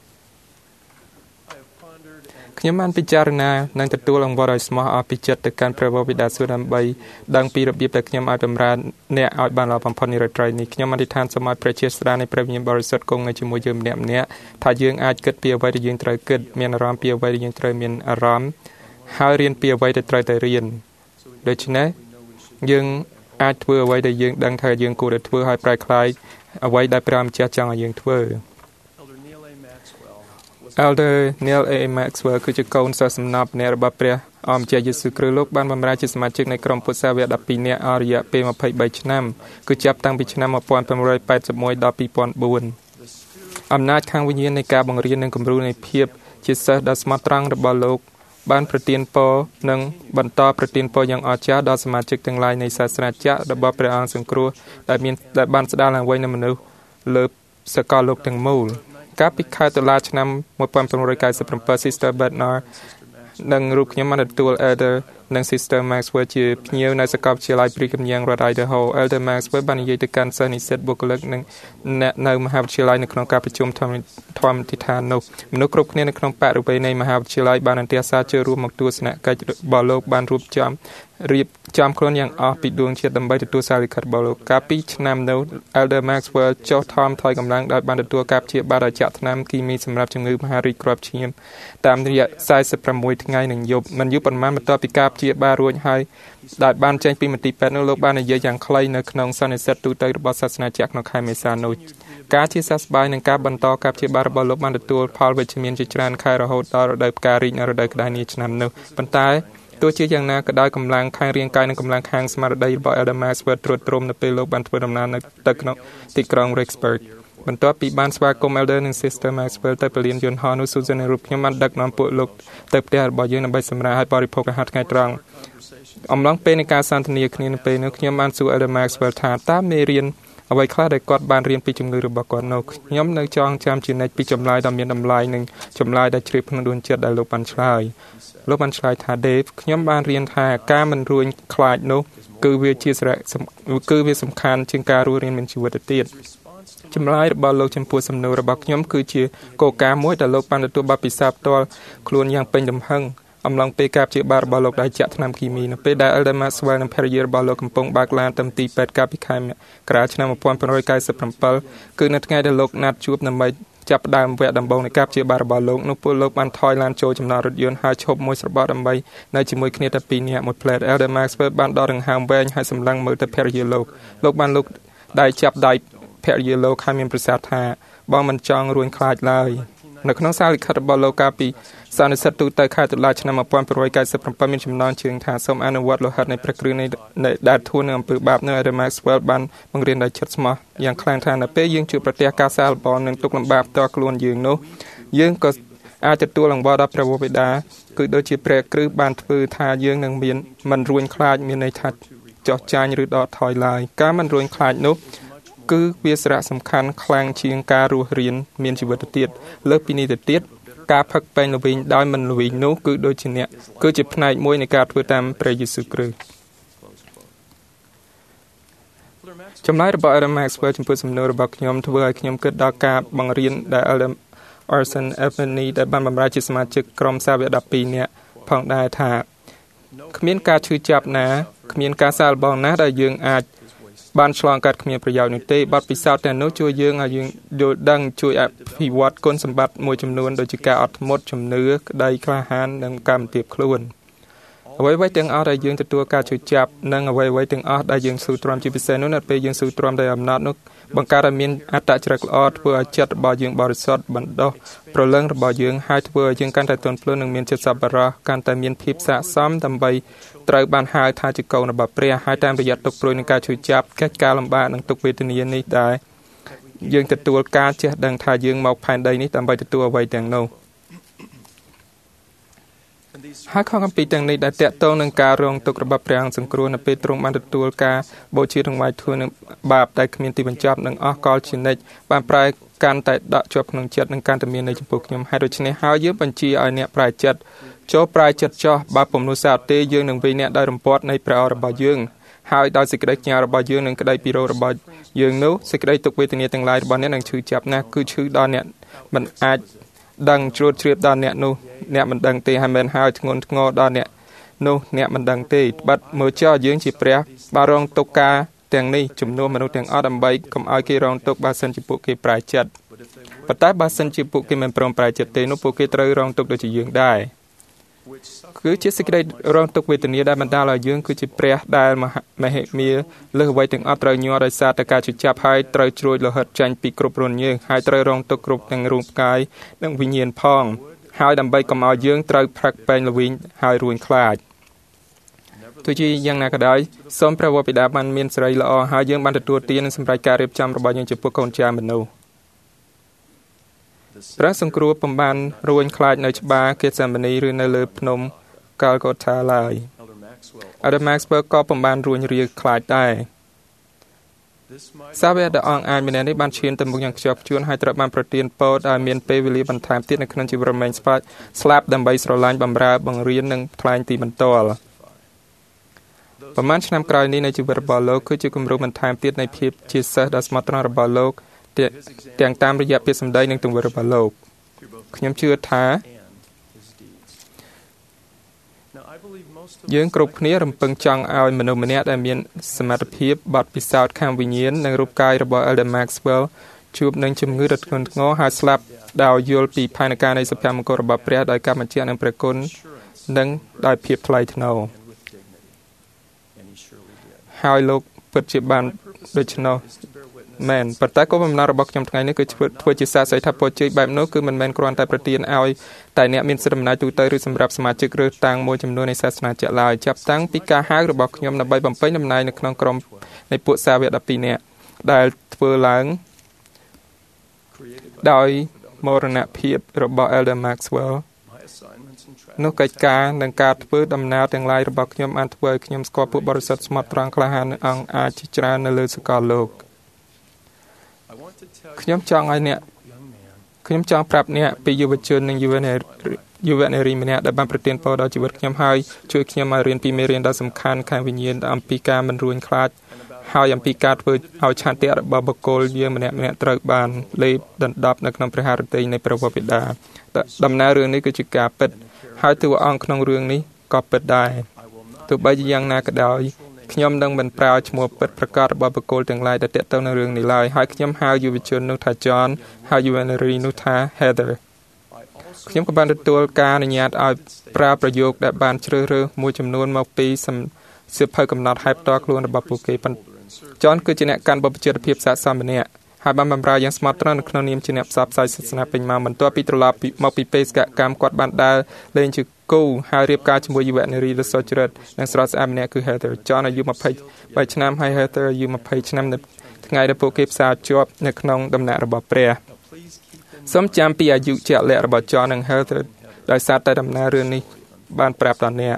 ខ្ញុំបានពិចារណានិងទទួលអង្វរឲ្យស្មោះអស់ពីចិត្តទៅកាន់ព្រះវរបិតាសួគ៌ដើម្បីដឹងពីរបៀបដែលខ្ញុំអាចបម្រើអ្នកឲ្យបានល្អបំផុតនារាត្រីនេះខ្ញុំអធិដ្ឋានសូមឲ្យព្រះជាស្ដានៃព្រះវិញ្ញាណបរិសុទ្ធគង់នៅជាមួយយើងម្នាក់ៗថាយើងអាចគិតពីអ្វីដែលយើងត្រូវគិតមានអារម្មណ៍ពីអ្វីដែលយើងត្រូវមានអារម្មណ៍ហើយរៀនពីអ្វីដែលត្រូវតែរៀនដូច្នេះយើងអាចធ្វើអ្វីដែលយើងដឹងថាយើងគួរតែធ្វើឲ្យប្រែក្លាយអ្វីដែលព្រះអម្ចាស់ចង់ឲ្យយើងធ្វើElder Neil A. Maxwell គឺជាកូនសិស្សសំណប់ម្នាក់របស់ព្រះអម្ចាស់យេស៊ូវគ្រីស្ទលោកបានបម្រើជាសមាជិកនៃក្រុមពុទ្ធសាសនិកដប់ពីរនាក់អស់រយៈពេល23ឆ្នាំគឺចាប់តាំងពីឆ្នាំmột nghìn tám trăm tám mươi mốtដល់ពីរពាន់បួនអំណាចខាងវិញ្ញាណនៃការបង្រៀននិងគំរូនៃភាពជាសិស្សដ៏ស្មោះត្រង់របស់លោកបានប្រទានពរនិងបន្តប្រទានពរយ៉ាងអស្ចារ្យដល់សមាជិកទាំងឡាយនៃសាសនាចាស់របស់ព្រះអង្គសង្គ្រោះដែលមានដែលបានស្ដារឡើងវិញនូវមនុស្សលើសកលលោកទាំងមូលកាលពីខែតុលាឆ្នាំmột nghìn tám trăm chín mươi bảy Sister Bednar និងរូបខ្ញុំបានទទួល Elder និង Sister Maxwell ជាភ្ញៀវនៅសាកលវិទ្យាល័យព្រីកំញៀងរដ្ឋ Idaho Elder Maxwell បាននិយាយទៅកាន់សិស្សនិស្សិតបុគ្គលិកនិងអ្នកនៅមហាវិទ្យាល័យនៅក្នុងការប្រជុំធម្មធម្មទិដ្ឋាននោះមនុស្សគ្រប់គ្នានៅក្នុងបរិវេណនៃមហាវិទ្យាល័យបានអន្តរាសាចូលរួមមកទស្សនកិច្ចរបស់លោកបានរួបចំរៀបចំខ្លួនយ៉ាងអស់ពីដួងជាតិដើម្បីទទួលសារលិខិតរបស់លោកកាលពីឆ្នាំនោះ Elder Maxwell ចុះថមថយកម្លាំងដោយបានទទួលការព្យាបាលដោយចាក់ថ្នាំគីមីសម្រាប់ជំងឺមហារីកគ្រាប់ឈាមតាមរយៈ46ថ្ងៃនិងយប់មិនយូរប៉ុន្មានបន្ទាប់ពីការព្យាបាលរួចហើយដែលបានចេញពីមន្ទីរពេទ្យនោះលោកបាននិយាយយ៉ាងខ្លីនៅក្នុងសន្និសីទទូទៅរបស់សាសនាចាស់ក្នុងខែមេសានោះការជាសះស្បើយនិងការបន្តការព្យាបាលរបស់លោកបានទទួលផលវិជ្ជមានជាច្រើនខែរហូតដល់រដូវផ្ការីកនៅរដូវក្តៅនាឆ្នាំនោះប៉ុន្តែទោះជាយ៉ាងណាក៏ដោយកម្លាំងខាងរាងកាយនិងកម្លាំងខាងស្មារតីរបស់ Elder Maxwell ត្រួតត្រងនៅពេលលោកបានធ្វើដំណើរនៅទៅក្នុងទីក្រុង Rexburg បន្ទាប់ពីបានស្វាគមន៍ Elder និង Sister Maxwell ទៅពលានយន្តហោះនោះ Susan និងរូបខ្ញុំបានដឹកនាំពួកលោកទៅផ្ទះរបស់យើងដើម្បីសម្រាកឲ្យបរិភោគអាហារថ្ងៃត្រង់អំឡុងពេលនៃការសន្ទនាគ្នានៅពេលនោះខ្ញុំបានសួរ Elder Maxwell ថាតើមេរៀនអ្វីខ្លះដែលគាត់បានរៀនពីជំងឺរបស់គាត់នោះខ្ញុំនៅចងចាំជានិច្ចពីចម្លើយដ៏មានតម្លៃនិងចម្លើយដែលជ្រាបក្នុងដួងចិត្តដែលលោកបានឆ្លើយលោកបានឆ្លើយថា Dave ខ្ញុំបានរៀនថាការមិនរួញខ្លាចនោះគឺវាជាសារៈគឺវាសំខាន់ជាងការរស់រានមានជីវិតទៅទៀតចម្លើយរបស់លោកចំពោះសំណួររបស់ខ្ញុំគឺជាគោលការណ៍មួយដែលលោកបានទទួលបទពិសោធន៍ផ្ទាល់ខ្លួនយ៉ាងពេញទំហឹងអំឡុងពេលការព្យាបាលរបស់លោកដែលចាក់ថ្នាំគីមីនៅពេលដែល Elder Maxwell និងភរិយារបស់លោកកំពុងបើកឡានទៅទីពេទ្យកាលពីខែមករាឆ្នាំmột nghìn tám trăm chín mươi bảyគឺនៅថ្ងៃដែលលោកណាត់ជួបដើម្បីចាប់ផ្ដើមវគ្គដំបូងនៃការព្យាបាលរបស់លោកនោះពួកលោកបានថយឡានចូលចំណតរថយន្តហើយឈប់មួយស្របដើម្បីនៅជាមួយគ្នាតែពីរនាក់មួយផ្លែត Elder Maxwell បានដកដង្ហើមវែងហើយសម្លឹងមើលទៅភរិយាលោកលោកបានលោកដៃចាប់ដៃភរិយាលោកហើយមានប្រសាសន៍ថាបងមិនចង់រួញខ្លាចឡើយនៅក្នុងសារលិខិតរបស់លោកកាលពីសន្និសីទទូទៅខែតុលាឆ្នាំmột nghìn八trăm chín mươi bảyមានចំណងជើងថាសូមអនុវត្តលោហិតនៃប្រក្រៅនៃដែលធួននឹងអំពើបាបនៅ Adam Maxwell បានបង្រៀនដោយចិត្តស្មោះយ៉ាងខ្លាំងថានៅពេលយើងជួបប្រទះការសាកល្បងនិងទុក្ខលំបាកផ្ទាល់ខ្លួនយើងនោះយើងក៏អាចទទួលអង្វរដល់ព្រះវរបិតាគឺដូចជាព្រះគ្រឹះបានធ្វើថាយើងនឹងមានមិនរួញខ្លាចមានន័យថាចោះចាញ់ឬដកថយឡើយការមិនរួញខ្លាចនោះគឺវាសារៈសំខាន់ខ្លាំងជាងការរស់រៀនមានជីវិតទៅទៀតលើសពីនេះទៅទៀតការផឹកពេញល្វីងដោយមិនល្វីងនោះគឺដូចជាអ្នកគឺជាផ្នែកមួយនៃការធ្វើតាមព្រះយេស៊ូវគ្រីស្ទចម្លើយរបស់ Adam Maxwell ចំពោះសំណួររបស់ខ្ញុំធ្វើឲ្យខ្ញុំគិតដល់ការបង្រៀនដែល Adam Orson Anthony ដែលបានបម្រើជាសមាជិកក្រុមសាវកដប់ពីរនាក់ផងដែរថាគ្មានការឈឺចាប់ណាគ្មានការសាកល្បងណាដែលយើងអាចបានឆ្លងកាត់គ្មានប្រយោជន៍នោះទេបទពិសោធន៍ទាំងនោះជួយយើងឲ្យយើងយល់ដឹងជួយអភិវឌ្ឍគុណសម្បត្តិមួយចំនួនដូចជាការអត់ធ្មត់ជំនឿក្តីក្លាហាននិងកម្មភាពខ្លួនអ្វីៗទាំងអស់ដែលយើងទទួលការជួយចាប់និងអ្វីៗទាំងអស់ដែលយើងស៊ូទ្រាំជាពិសេសនោះនៅពេលយើងស៊ូទ្រាំដោយអំណត់នោះបង្កើតឲ្យមានអត្តចរិតល្អធ្វើឲ្យចិត្តរបស់យើងបរិសុទ្ធបណ្ដោះប្រលឹងរបស់យើងហើយធ្វើឲ្យយើងកាន់តែទន់ភ្លន់និងមានចិត្តសប្បុរសកាន់តែមានភាពស័ក្តិសមដើម្បីត្រូវបានហៅថាជាកូនរបស់ព្រះហើយតាមរយៈទុក្ខព្រួយនឹងការជួយចាប់កិច្ចការលំបាកនិងទុក្ខវេទនានេះដែរយើងទទួលការចេះដឹងថាយើងមកផែនដីនេះដើម្បីទទួលអ្វីទាំងនោះហើយខំអំពីទាំងនេះដែលតកតងនឹងការរងទុក្ខរបស់ព្រះអង្គសង្គ្រោះនៅពេលទ្រង់បានទទួលការបូជារង្វាយធួនឹងបាបដែលគ្មានទីបញ្ចប់និងអស់កលជានិច្ចបានប្រែកាន់តែដកជាប់ក្នុងចិត្តនិងកាន់តែមាននៅចំពោះខ្ញុំហើយដូច្នេះហើយយើងបញ្ជាឲ្យអ្នកប្រែចិត្តចូលប្រែចិត្តចោះបើពុំនោះសោតទេយើងនឹងវិញ្ញាណដោយរំពាត់នៃព្រះអររបស់យើងហើយដោយសេចក្តីខ្ញាល់របស់យើងនិងក្តីពិរោធរបស់យើងនោះសេចក្តីទុក្ខវេទនាទាំងឡាយរបស់អ្នកនឹងឈឺចាប់ណាស់គឺឈឺដល់អ្នកមិនអាចដឹងជ្រួតជ្រាបដល់អ្នកនោះអ្នកមិនដឹងទេហើយមិនហើយធ្ងន់ធ្ងរដល់អ្នកនោះអ្នកមិនដឹងទេត្បិតមើលចោលយើងជាព្រះបានរងទុក្ខការទាំងនេះជំនួសមនុស្សទាំងអស់ដើម្បីកុំឲ្យគេរងទុក្ខបើសិនជាពួកគេប្រែចិត្តប៉ុន្តែបើសិនជាពួកគេមិនព្រមប្រែចិត្តទេនោះពួកគេត្រូវរងទុក្ខដូចជាយើងដែរគឺជាសេចក្តីរងទុក្ខវេទនាដែលបណ្ដាលឲ្យយើងគឺជាព្រះដែលមហិមាលើសអ្វីទាំងអស់ត្រូវញ័រដោយសារតែការជិះចាប់ហើយត្រូវជ្រួចលោហិតចាញ់ពីគ្រប់រនយើងហើយត្រូវរងទុក្ខគ្រប់ទាំងរូបកាយនិងវិញ្ញាណផងហើយដើម្បីកុំឲ្យយើងត្រូវផឹកពេញល្វីងហើយរួញខ្លាចទោះជាយ៉ាងណាក៏ដោយសូមព្រះវរបិតាបានមានសេរីល្អហើយយើងបានទទួលទាននិងសម្រេចការរៀបចំរបស់យើងចំពោះកូនចៅមនុស្សព្រះសង្គ្រោះពំបានរួញខ្លាចនៅច្បារកេសាម៉ានីឬនៅលើភ្នំកាល់កូថាឡើយ Adam Maxwell ក៏ពំបានរួញរាខ្លាចដែរសាវកដ៏អង្អាចម្នាក់នេះបានឈានទៅមុខយ៉ាងខ្ជាប់ខ្ជួនហើយត្រូវបានប្រទានពរឲ្យមានពេលវេលាបន្ថែមទៀតនៅក្នុងជីវិតរមែងស្បាច់ស្លាប់ដើម្បីស្រឡាញ់បម្រើបង្រៀននិងថ្លែងទីបន្ទាល់ប្រហែលឆ្នាំក្រោយនេះនៃជីវិតរបស់លោកគឺជាគំរូបន្ថែមទៀតនៃភាពជាសិស្សដ៏ស្មោះត្រង់របស់លោកទាំងតាមរយៈពាក្យសម្ដីនិងទង្វើរបស់លោកខ្ញុំជឿថាយើងគ្រប់គ្នារំពឹងចង់ឲ្យមនុស្សម្នាក់ដែលមានសមត្ថភាពបទពិសោធន៍ខាងវិញ្ញាណនិងរូបកាយរបស់ Adam Maxwell ជួបនឹងជំងឺដ៏ធ្ងន់ធ្ងរហើយស្លាប់ដោយយល់ពីផែនការនៃសុភមង្គលរបស់ព្រះដោយការបញ្ជាក់នឹងព្រះគុណនិងដោយភាពថ្លៃថ្នូរហើយលោកពិតជាបានដូច្នោះមែនប៉ុន្តែគោលបំណងរបស់ខ្ញុំថ្ងៃនេះគឺធ្វើជាសាកសីថាពរជ័យបែបនោះគឺមិនមែនគ្រាន់តែប្រទានឲ្យតែអ្នកមានសិទ្ធិអំណាចទូទៅឬសម្រាប់សមាជិកឬតាំងមួយចំនួននៃសាសនាជាក់ឡើយចាប់តាំងពីការហៅរបស់ខ្ញុំដើម្បីបំពេញតំណែងនៅក្នុងក្រុមនៃពួកសាវកដប់ពីរនាក់ដែលធ្វើឡើងដោយមរណភាពរបស់ Adam Maxwell នោះកិច្ចការនិងការធ្វើដំណើរទាំងឡាយរបស់ខ្ញុំបានធ្វើឲ្យខ្ញុំស្គាល់ពួកបរិសុទ្ធស្មោះត្រង់ក្លាហាននិងអង្គអាចជាច្រើននៅលើសកលលោកខ្ញុំចង់ឲ្យអ្នកខ្ញុំចង់ប្រាប់អ្នកពីយុវជននិងយុវនារីយុវនារីម្នាក់ដែលបានប្រទានពរដល់ជីវិតខ្ញុំហើយជួយខ្ញុំឲ្យរៀនពីមេរៀនដ៏សំខាន់ខាងវិញ្ញាណអំពីការមិនរួញខ្លាចហើយអំពីការធ្វើឲ្យឆន្ទៈរបស់បុគ្គលយើងម្នាក់ម្នាក់ត្រូវបានលេបដណ្ដប់នៅក្នុងព្រះハរតីនៃព្រះវរបិតាដំណើររឿងនេះគឺជាការពិតហើយតួអង្គក្នុងរឿងនេះក៏ពិតដែរទោះបីជាយ៉ាងណាក៏ដោយខ្ញុំនឹងមិនប្រើឈ្មោះពិតប្រាកដរបស់បុគ្គលទាំងឡាយដែលទាក់ទងនឹងរឿងនេះឡើយហើយខ្ញុំហៅយុវជននោះថា John ហើយយុវនារីនោះថា Heather ខ្ញុំក៏បានទទួលការអនុញ្ញាតឲ្យប្រើប្រយោគដែលបានជ្រើសរើសមួយចំនួនមកពីសៀវភៅកំណត់ហេតុផ្ទាល់ខ្លួនរបស់ពួកគេប៉ុន្តែ John គឺជាអ្នកកាន់បព្វជិតភាពស័ក្តិសមម្នាក់ហើយបានបម្រើយ៉ាងស្មោះត្រង់នៅក្នុងនាមជាអ្នកផ្សព្វផ្សាយសាសនាពេញមកបន្ទាប់ពីត្រឡប់មកពីបេសកកម្មគាត់បានដើរលេងជាគូហើយរៀបការជាមួយយុវនារីដ៏សុចរិតនិងស្រស់ស្អាតម្នាក់គឺ Heather John អាយុยี่สิบแปดឆ្នាំហើយ Heather អាយុยี่สิบឆ្នាំនៅថ្ងៃដែលពួកគេផ្សារជាប់នៅក្នុងដំណាក់របស់ព្រះសូមចាំពីអាយុជាក់លាក់របស់ John និង Heather ដោយសារតែដំណើររឿងនេះបានប្រាប់ដល់អ្នក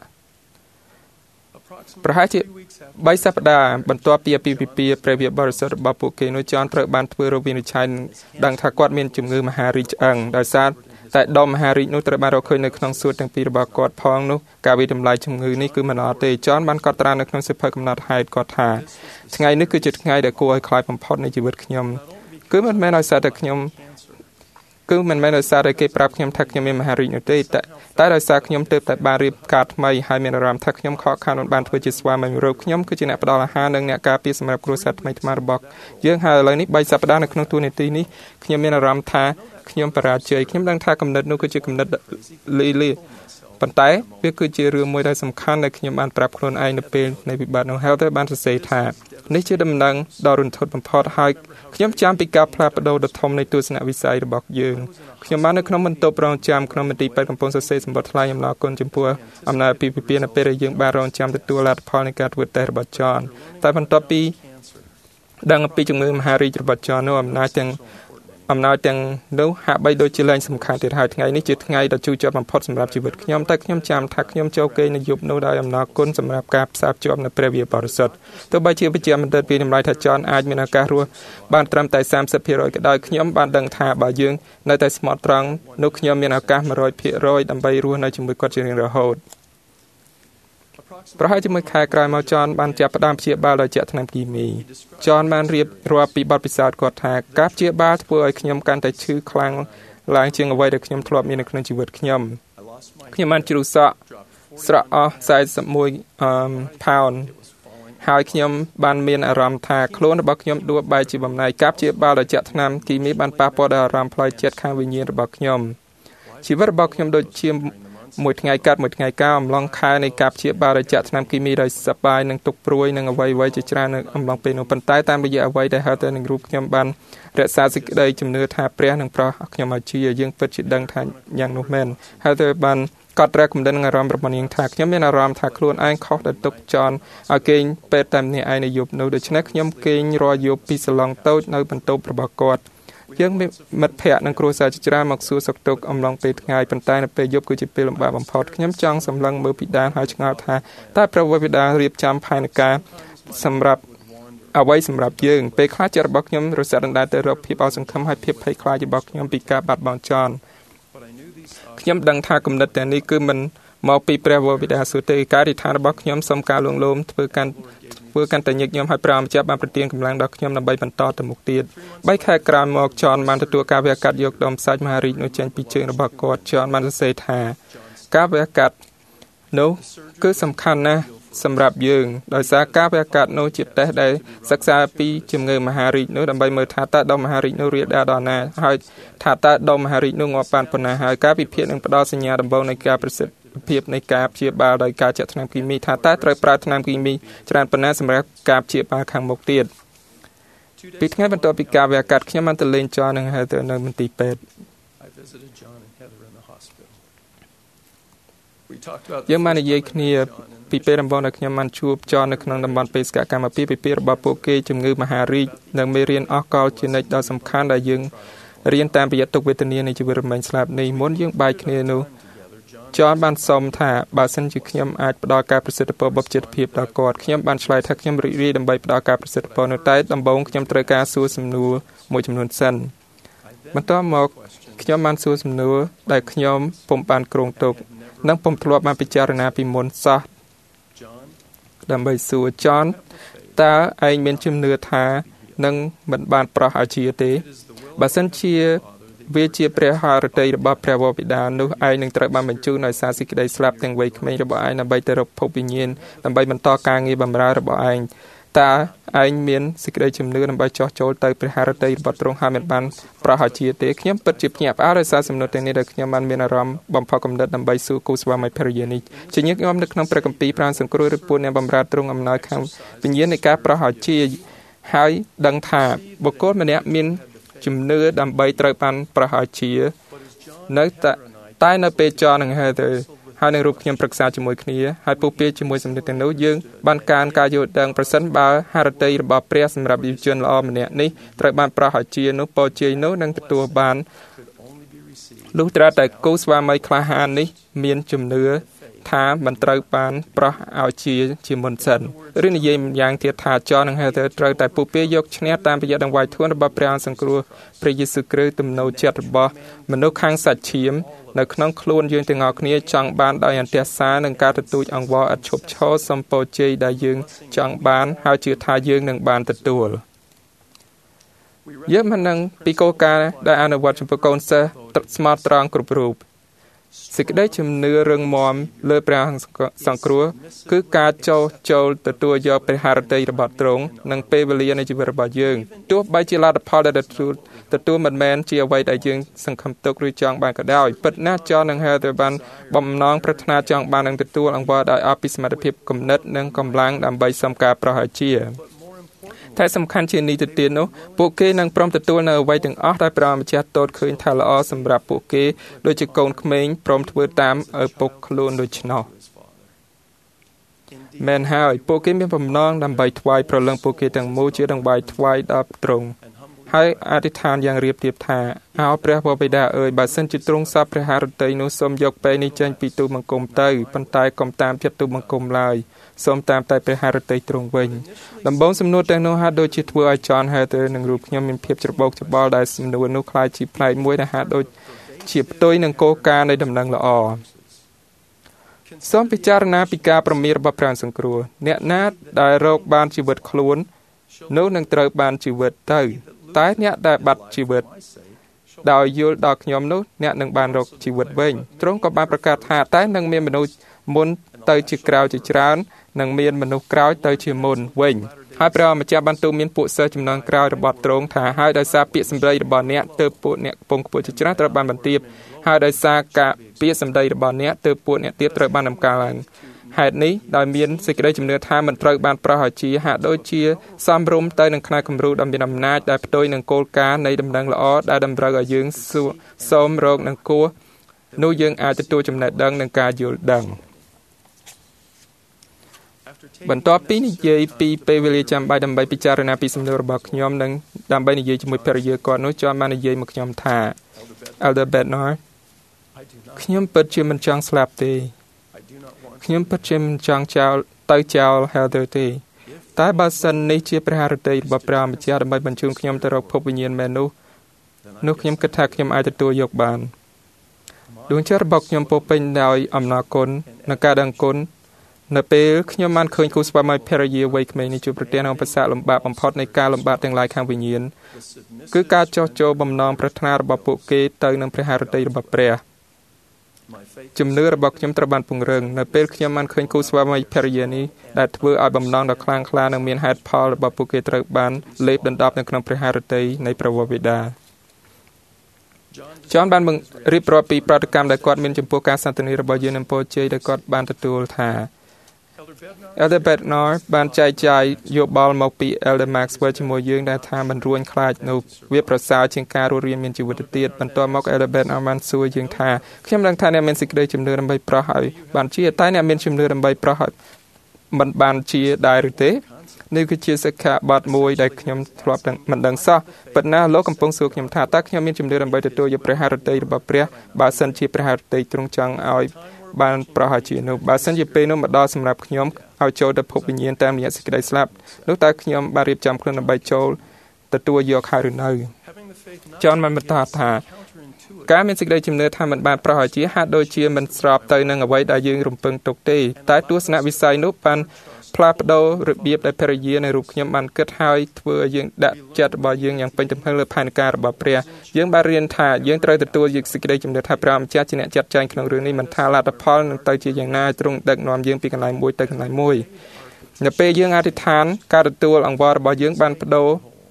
ប្រហែលជាបីសប្តាហ៍បន្ទាប់ពីអាពាហ៍ពិពាហ៍ព្រះវិហារបរិសុទ្ធរបស់ពួកគេនោះ John ត្រូវបានធ្វើរោគវិនិច្ឆ័យដឹងថាគាត់មានជំងឺមហារីកឆ្អឹងដោយសារតែដុំមហារីកនោះត្រូវបានរកឃើញនៅក្នុងសួតទាំងពីររបស់គាត់ផងនោះការវិតម្លៃជំងឺនេះគឺមិនអត់ទេ John បានកត់ត្រានៅក្នុងសិភៅកំណត់ហេតុគាត់ថាថ្ងៃនេះគឺជាថ្ងៃដែលគួរឲ្យខ្លាចបំផុតនៃជីវិតខ្ញុំគឺមិនមែនដោយសារតែខ្ញុំគឺមិនមែនដោយសារតែគេប្រាប់ខ្ញុំថាខ្ញុំមានមហារីកនោះទេតែតែដោយសារខ្ញុំទើបតែបានរៀបការថ្មីហើយមានអារម្មណ៍ថាខ្ញុំខកខានមិនបានធ្វើជាស្វាមីរោគខ្ញុំគឺជាអ្នកផ្ដល់អាហារនិងអ្នកការពារសម្រាប់គ្រួសារថ្មីថ្មរបស់យើងហើយឥឡូវនេះបីសប្តាហ៍នៅក្នុងតួនាទីនេះខ្ញុំមានអារម្មណ៍ថាខ្ញុំបរាជ័យខ្ញុំដឹងថាគំនិតនោះគឺជាគំនិតលីលីប៉ុន្តែវាគឺជារឿងមួយដែលសំខាន់ដែលខ្ញុំបានប្រាប់ខ្លួនឯងនៅពេលនៃវិបត្តិនោះហើយតែបានសរសេរថានេះជាដំណឹងដ៏រន្ធត់បំផុតហើយខ្ញុំចាំពីការផ្លាស់ប្ដូរដ៏ធំនៃទស្សនវិស័យរបស់យើងខ្ញុំបាននៅក្នុងបន្ទប់រងចាំក្នុងមន្ទីរពេទ្យកំពុងសរសេរសម្បត្តិថ្លែងអំណរគុណចំពោះអំណោយពីពិភាក្សានៅពេលដែលយើងបានរងចាំទទួលលទ្ធផលនៃការធ្វើតេស្តរបស់ John តែបន្ទាប់ពីដឹងអំពីជំងឺមហារីករបស់ John នោះអំណាចទាំងអំណោយទាំងនោះហាក់បីដូចជាលែងសំខាន់ទៀតហើយថ្ងៃនេះជាថ្ងៃដ៏ជូរចត់បំផុតសម្រាប់ជីវិតខ្ញុំតែខ្ញុំចាំថាខ្ញុំចូលគេងនៅយប់នោះដោយអំណរគុណសម្រាប់ការផ្សារភ្ជាប់នៅព្រះវិហារបរិសុទ្ធទោះបីជាវិជ្ជាមន្ទិតពីតម្លៃថា John អាចមានឱកាសរស់បានត្រឹមតែសាមសិបភាគរយក៏ដោយខ្ញុំបានដឹងថាបើយើងនៅតែស្មោះត្រង់នោះខ្ញុំមានឱកាសមួយរយភាគរយដើម្បីរស់នៅជាមួយគាត់ជារៀងរហូតប្រហែលជាមួយខែក្រោយមក John បានចាប់ផ្ដើមព្យាបាលដោយចាក់ថ្នាំគីមី John បានរៀបរាប់ពីបទពិសោធន៍គាត់ថាការព្យាបាលធ្វើឲ្យខ្ញុំកាន់តែឈឺខ្លាំងឡើងជាងអ្វីដែលខ្ញុំធ្លាប់មាននៅក្នុងជីវិតខ្ញុំខ្ញុំបានជ្រុះសក់ស្រក់អស់สี่สิบเอ็ดអឺផោនហើយខ្ញុំបានមានអារម្មណ៍ថាខ្លួនរបស់ខ្ញុំដួលបែកជាបំណែកការព្យាបាលដោយចាក់ថ្នាំគីមីបានប៉ះពាល់ដល់អារម្មណ៍ផ្លូវចិត្តខាងវិញ្ញាណរបស់ខ្ញុំជីវិតរបស់ខ្ញុំដូចជាមួយថ្ងៃកាត់មួយថ្ងៃកោអំឡុងខែនៃការព្យាបាលដោយចាក់ថ្នាំគីមីដោយសប្បាយនិងទុកព្រួយនិងអ្វីៗជាច្រើននៅអំឡុងពេលនោះប៉ុន្តែតាមរយៈអ្វីដែលហៅទៅនឹងរូបខ្ញុំបានរក្សាសេចក្តីជំនឿថាព្រះនឹងប្រោះខ្ញុំឲ្យជាយើងពិតជាដឹងថាយ៉ាងនោះមែនហើយទៅបានកត់ត្រាគំនិតនិងអារម្មណ៍របស់នាងថាខ្ញុំមានអារម្មណ៍ថាខ្លួនឯងខុសដែលទុក John ឲ្យគេងពេទ្យតែម្នាក់ឯងនៅយប់នោះដូច្នេះខ្ញុំគេងរាល់យប់ពីសាឡុងតូចនៅបន្ទប់របស់គាត់យើងមានមិត្តភ័ក្តិនិងគ្រួសារជាច្រើនមកសួរសុខទុក្ខអំឡុងពេលថ្ងៃប៉ុន្តែនៅពេលយប់គឺជាពេលលំបាកបំផុតខ្ញុំចង់សម្លឹងមើលពីដានហើយឆ្ងល់ថាតើព្រះវរបិតារៀបចំផែនការសម្រាប់អ្វីសម្រាប់យើងពេលខ្លះចិត្តរបស់ខ្ញុំរសាត់ដណ្ដើមទៅរកភាពអស់សង្ឃឹមហើយភាពភ័យខ្លាចរបស់ខ្ញុំពីការបាត់បង់ John ខ្ញុំដឹងថាគំនិតទាំងនេះគឺមិនមកពីព្រះវរបិតាសួរទេការរិះគន់របស់ខ្ញុំសូមការលួងលោមធ្វើកាន់ធ្វើកាន់តែញឹកញាប់ឲ្យព្រះម្ចាស់បានប្រទានកម្លាំងដល់ខ្ញុំដើម្បីបន្តទៅមុខទៀតបីខែក្រោយមក John បានទទួលការវះកាត់យកដុំសាច់មហារីកនោះចេញពីជើងរបស់គាត់ John បានសរសេរថាការវះកាត់នោះគឺសំខាន់ណាស់សម្រាប់យើងដោយសារការវះកាត់នោះជាតេស្តដែលសិក្សាពីជំងឺមហារីកនោះដើម្បីមើលថាតើដុំមហារីកនោះរាលដាលដល់ណាហើយថាតើដុំមហារីកនោះងាប់បានប៉ុណ្ណាហើយការវិភាគនឹងផ្ដល់សញ្ញាដំបូងនៃការប្រសិទ្ធភាពនៃការព្យាបាលដោយការចាក់ថ្នាំគីមីថាតើត្រូវប្រើថ្នាំគីមីច្រើនប៉ុណ្ណាសម្រាប់ការព្យាបាលខាងមុខទៀតពីថ្ងៃបន្ទាប់ពីការវះកាត់ខ្ញុំបានទៅលេង John និង Heather នៅមន្ទីរពេទ្យយើងបាននិយាយគ្នាពីពេលដំបូងដែលខ្ញុំបានជួប John នៅក្នុងតំបន់បេសកកម្មពីពិភាក្សារបស់ពួកគេជំងឺមហារីកនិងមេរៀនអស់កលជានិច្ចដ៏សំខាន់ដែលយើងរៀនតាមរយៈទុក្ខវេទនានៃជីវិតរមែងស្លាប់នេះមុនយើងបែកគ្នានោះ John បានសុំថាបើសិនជាខ្ញុំអាចផ្ដល់ការប្រសិទ្ធភាពបបចិត្តភាពដល់គាត់ខ្ញុំបានឆ្លើយថាខ្ញុំរីករាយដើម្បីផ្ដល់ការប្រសិទ្ធភាពនៅតែដំបូងខ្ញុំត្រូវការសួរសំណួរមួយចំនួនសិនបន្ទាប់មកខ្ញុំបានសួរសំណួរដែលខ្ញុំពុំបានគ្រោងទុកនិងពុំធ្លាប់បានពិចារណាពីមុនសោះដើម្បីសួរ John តើឯងមានជំនឿថានឹងមិនបានប្រោះឲ្យជាទេបើសិនជាវាជាព្រះハរតីរបស់ព្រះវរបិតានោះឯងនឹងត្រូវបានបញ្ជូនដោយសារសេចក្តីស្លាប់ទាំងវ័យក្មេងរបស់ឯងដើម្បីទៅរកភពវិញ្ញាណដើម្បីបន្តការងារបម្រើរបស់ឯងតើឯងមានសេចក្តីជំនឿដើម្បីចោះចូលទៅព្រះハរតីរបស់ទ្រង់ហើយមិនបានប្រោះឲ្យជាទេខ្ញុំពិតជាភ្ញាក់ផ្អើលដោយសារសំណួរទាំងនេះដែលខ្ញុំបានមានអារម្មណ៍បំផុសគំនិតដើម្បីសួរគូស្វាមីភរិយានេះជាញឹកញាប់នៅក្នុងព្រះគម្ពីរប្រាំសង្គ្រោះឬពួនអ្នកបម្រើទ្រង់អំណោយខាងវិញ្ញាណនៃការប្រោះឲ្យជាហើយដឹងថាបុគ្គលម្នាក់មានជំនឿដើម្បីត្រូវបានប្រហារជានៅតែនៅពេលចរនឹងហើយទៅហើយនឹងរូបខ្ញុំប្រឹក្សាជាមួយគ្នាហើយពុះពេលជាមួយសម្ដេចទាំងនោះយើងបានកើនការយល់ដឹងប្រសិនបើហារតីរបស់ព្រះសម្រាប់យុវជនល្អម្នាក់នេះត្រូវបានប្រហារជានោះពរជ័យនោះនឹងទទួលបានលុះត្រាតែគូស្វាមីក្លាហាននេះមានជំនឿថាមិនត្រូវបានប្រោះឲ្យជាជាមុនសិនឬនិយាយម្យ៉ាងទៀតថាចរនឹងហើយត្រូវតែពុះពេលយកឈ្នះតាមរយៈដង្វាយធួនរបស់ព្រះអង្គសង្គ្រោះព្រះយេស៊ូវគ្រីស្ទទំនោរចិត្តរបស់មនុស្សខាងសាច់ឈាមនៅក្នុងខ្លួនយើងទាំងអស់គ្នាចង់បានដោយអន្តរសានិងការទទូចអង្វរឥតឈប់ឈរសំពរជ័យដែលយើងចង់បានហើយជឿថាយើងនឹងបានទទួលយើងមិននឹងពីគោលការណ៍ដែលអនុវត្តចំពោះកូនសិស្សស្មោះត្រង់គ្រប់រូបសេចក្តីជំនឿរឹងមាំលើព្រះសង្គ្រោះគឺការចូលចូលទទួលយកព្រះハរតីរបស់ទ្រង់និងពេលវេលានៃជីវិតរបស់យើងទោះបីជាលទ្ធផលដែលទទួលទទួលមិនមែនជាអ្វីដែលយើងសង្ឃឹមទុកឬចង់បានក៏ដោយពិតណាស់ចរនឹងហើយត្រូវបានបំណងប្រាថ្នាចង់បាននឹងទទួលអង្វរដោយអភិសមត្ថភាពគំនិតនិងកម្លាំងដើម្បីសុំការប្រហារជាតែសំខាន់ជានេះទៅទៀតនោះពួកគេនឹងព្រមទទួលនៅអ្វីទាំងអស់ដែលព្រះម្ចាស់ទតឃើញថាល្អសម្រាប់ពួកគេដូចជាកូនក្មេងព្រមធ្វើតាមឪពុកខ្លួនដូច្នោះមែនហើយពួកគេមានបំណងដើម្បីថ្វាយប្រលឹងពួកគេទាំងមូលជាដង្វាយថ្វាយដល់ទ្រង់ហើយអធិដ្ឋានយ៉ាងរៀបរៀបថាអោព្រះបបិតាអើយបើសិនជាទ្រង់សពព្រះハរតីនោះសូមយកពេលនេះចេញពីទូបង្គំទៅប៉ុន្តែកុំតាមចិត្តទូបង្គំឡើយសូមតាមតែព្រះハរតីទ្រង់វិញដំបូងសំណួរទាំងនោះហាក់ដូចជាធ្វើឲ្យ John Hatter និងរូបខ្ញុំមានភាពច្របូកច្របល់ដែលសំណួរនោះคล้ายជាផ្នែកមួយដែលហាក់ដូចជាផ្ទុយនឹងគោលការណ៍នៃដំណឹងល្អសូមពិចារណាពីការប្រមានរបស់ព្រះសង្គ្រោះអ្នកណាដែលរកបានជីវិតខ្លួននោះនឹងត្រូវបានជីវិតទៅតែអ្នកដែលបាត់ជីវិតដោយយល់ដល់ខ្ញុំនោះអ្នកនឹងបានរកជីវិតវិញទ្រង់ក៏បានប្រកាសថាតែនឹងមានមនុស្សមុនទៅជាក្រោយជាច្រើននិងមានមនុស្សក្រោយទៅជាមុនវិញហើយព្រះម្ចាស់បានទូលមានពួកសិស្សចំនួនក្រោយរបស់ទ្រង់ថាហើយដោយសារពាក្យសម្ដីរបស់អ្នកទើបពួកអ្នកកំពុងខ្ពស់ជាច្រើនត្រូវបានបន្ទាបហើយដោយសារការពាក្យសម្ដីរបស់អ្នកទើបពួកអ្នកទៀតត្រូវបានដំកើងឡើងហេតុនេះដោយមានសេចក្តីជំនឿថាមិនត្រូវបានប្រោះឲ្យជាហាក់ដូចជាសំរុំទៅនឹងខ្នែគំរូដ៏មានអំណាចដែលផ្ទុយនឹងគោលការណ៍នៃដំណឹងល្អដែលតម្រូវឲ្យយើងសូមរកនឹងគួរនោះយើងអាចទទួលចំណេះដឹងនិងការយល់ដឹងបន្ទាប់ពីនិយាយពីពេលវេលាចាំបាច់ដើម្បីពិចារណាពីសំណួររបស់ខ្ញុំនិងដើម្បីនិយាយជាមួយភរិយាគាត់នោះចូលបាននិយាយមកខ្ញុំថា Elder Bednar ខ្ញុំពិតជាមិនចង់ស្លាប់ទេខ្ញុំពិតជាមិនចង់ចោលទៅចោល Heather ទេតែបើសិននេះជាព្រះハរតីរបស់ព្រះម្ចាស់ដើម្បីបញ្ជូនខ្ញុំទៅរកភពវិញ្ញាណមែននោះនោះខ្ញុំគិតថាខ្ញុំអាចទទួលយកបានដួងចិត្តរបស់ខ្ញុំពោពេញដោយអំណរគុណនិងការដឹងគុណនៅពេលខ្ញុំបានឃើញគូស្វាមីភរិយាវ័យក្មេងនេះជួបប្រទះនឹងឧបសគ្គលំបាកបំផុតនៃការលំបាកទាំងឡាយខាងវិញ្ញាណគឺការចោះចូលបំណងប្រាថ្នារបស់ពួកគេទៅនឹងព្រះハរតីរបស់ព្រះជំនឿរបស់ខ្ញុំត្រូវបានពង្រឹងនៅពេលខ្ញុំបានឃើញគូស្វាមីភរិយានេះដែលធ្វើឲ្យបំណងដ៏ខ្លាំងក្លានិងមានហេតុផលរបស់ពួកគេត្រូវបានលេបដណ្ដប់នៅក្នុងព្រះハរតីនៃព្រះវរបិតាចនបានរៀបរាប់ពីប្រតិកម្មដែលគាត់មានចំពោះការសន្ទនារបស់យើងនិងពរជ័យដែលគាត់បានទទួលថា Elder Bednar បានចែកចាយយោបល់មកពី Elder Maxwell ជាមួយយើងដែលថាមិនរួញខ្លាចនោះវាប្រសើរជាងការរស់រានមានជីវិតទៅទៀតបន្ទាប់មក Elder Bednar បានសួរយើងថាខ្ញុំដឹងថាអ្នកមានសេចក្តីជំនឿដើម្បីប្រោះឲ្យបានជាតែអ្នកមានជំនឿដើម្បីប្រោះឲ្យមិនបានជាដែរឬទេនេះគឺជាសិក្ខាបទមួយដែលខ្ញុំធ្លាប់មិនដឹងសោះប៉ុន្តែលោកកំពុងសួរខ្ញុំថាតើខ្ញុំមានជំនឿដើម្បីទទួលយកព្រះハរតីរបស់ព្រះបើសិនជាព្រះハរតីទ្រង់ចង់ឲ្យបានប្រោះជានោះបើសិនជាពេលនោះមកដល់សម្រាប់ខ្ញុំឲ្យចូលទៅភពវិញ្ញាណតាមរយៈសេចក្តីស្លាប់នោះតើខ្ញុំបានរៀបចំខ្លួនដើម្បីចូលទទួលយកហើយឬនៅចនបានបន្តថាការមានសេចក្តីជំនឿថាមិនបានប្រោះជាហាក់ដូចជាមិនស្របទៅនឹងអ្វីដែលយើងរំពឹងទុកទេតែទស្សនវិស័យនោះបានផ្លាស់ប្ដូររបៀបដែលភរិយានៃរូបខ្ញុំបានគិតហើយធ្វើឲ្យយើងដាក់ចិត្តរបស់យើងយ៉ាងពេញទំហឹងលើផែនការរបស់ព្រះយើងបានរៀនថាយើងត្រូវទទួលយកសេចក្តីជំនឿថាព្រះម្ចាស់ជាអ្នកចាត់ចែងក្នុងរឿងនេះមិនថាលទ្ធផលនឹងទៅជាយ៉ាងណាទ្រង់ដឹកនាំយើងពីកន្លែងមួយទៅកន្លែងមួយនៅពេលយើងអធិដ្ឋានការទទួលអង្វររបស់យើងបានបដូរ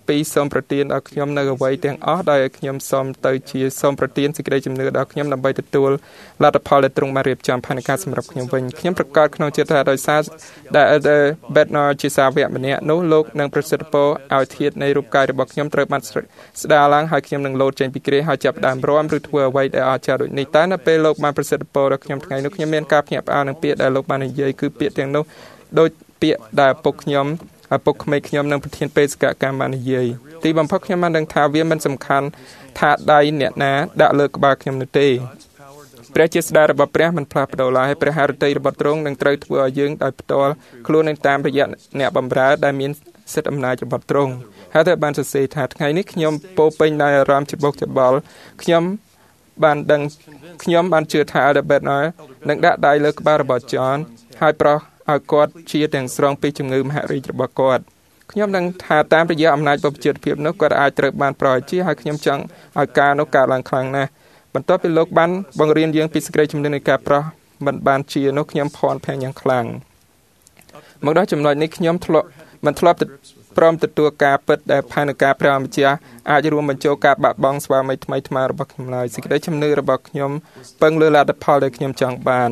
ពីរសូមប្រទានដល់ខ្ញុំនៅអ្វីទាំងអស់ដោយឲ្យខ្ញុំសូមទៅជាសូមប្រទានសេចក្តីជំនឿដល់ខ្ញុំដើម្បីទទួលលទ្ធផលដែលទ្រង់បានរៀបចំផែនការសម្រាប់ខ្ញុំវិញខ្ញុំប្រកាសក្នុងចិត្តថាដោយសារដែល Bednar ជាសាវកម្នាក់នោះលោកនឹងប្រសិទ្ធពរឲ្យធាតុនៃរូបកាយរបស់ខ្ញុំត្រូវបានស្ដារឡើងហើយខ្ញុំនឹងលោតចេញពីគ្រែហើយចាប់ផ្ដើមរាំឬធ្វើអ្វីដែលអស្ចារ្យដូចនេះតែនៅពេលលោកបានប្រសិទ្ធពរដល់ខ្ញុំថ្ងៃនោះខ្ញុំមានការភ្ញាក់ផ្អើលនឹងពាក្យដែលលោកបាននិយាយគឺពាក្យទាំងនោះដូចពាក្យដែលពុកខ្ញុំឪពុកក្មេកខ្ញុំនិងប្រធានបេសកកម្មបាននិយាយទីបំផុតខ្ញុំបានដឹងថាវាមិនសំខាន់ថាដៃអ្នកណាដាក់លើក្បាលខ្ញុំនោះទេព្រះជាស្ដេចរបស់ព្រះមិនផ្លាស់ប្ដូរឡើយហើយព្រះハរតីរបស់ទ្រង់នឹងត្រូវធ្វើឲ្យយើងដោយផ្ទាល់ខ្លួននឹងតាមរយៈអ្នកបម្រើដែលមានសិទ្ធិអំណាចរបស់ទ្រង់ហើយតែបានសរសេរថាថ្ងៃនេះខ្ញុំពោពេញដោយអារម្មណ៍ច្បុកច្បល់ខ្ញុំបានដឹងខ្ញុំបានជឿថា Bednar នឹងដាក់ដៃលើក្បាលរបស់ John ហើយប្រោះឲ្យគាត់ជាទាំងស្រុងពីជំងឺមហារីករបស់គាត់ខ្ញុំនឹងថាតាមរយៈអំណាចបព្វជិតភាពនោះគាត់អាចត្រូវបានប្រោះជាហើយខ្ញុំចង់ឲ្យការនោះកើតឡើងខ្លាំងណាស់បន្ទាប់ពីលោកបានបង្រៀនយើងពីសេចក្តីជំនឿនៃការប្រោះមិនបានជានោះខ្ញុំភ័ន្តភាំងយ៉ាងខ្លាំងមកដល់ចំណុចនេះខ្ញុំធ្លាប់មិនធ្លាប់ព្រមទទួលការពិតដែលផែនការព្រះម្ចាស់អាចរួមបញ្ចូលការបាក់បង់ស្វាមីថ្មីថ្មរបស់ខ្ញុំឡើយសេចក្តីជំនឿរបស់ខ្ញុំពឹងលើលទ្ធផលដែលខ្ញុំចង់បាន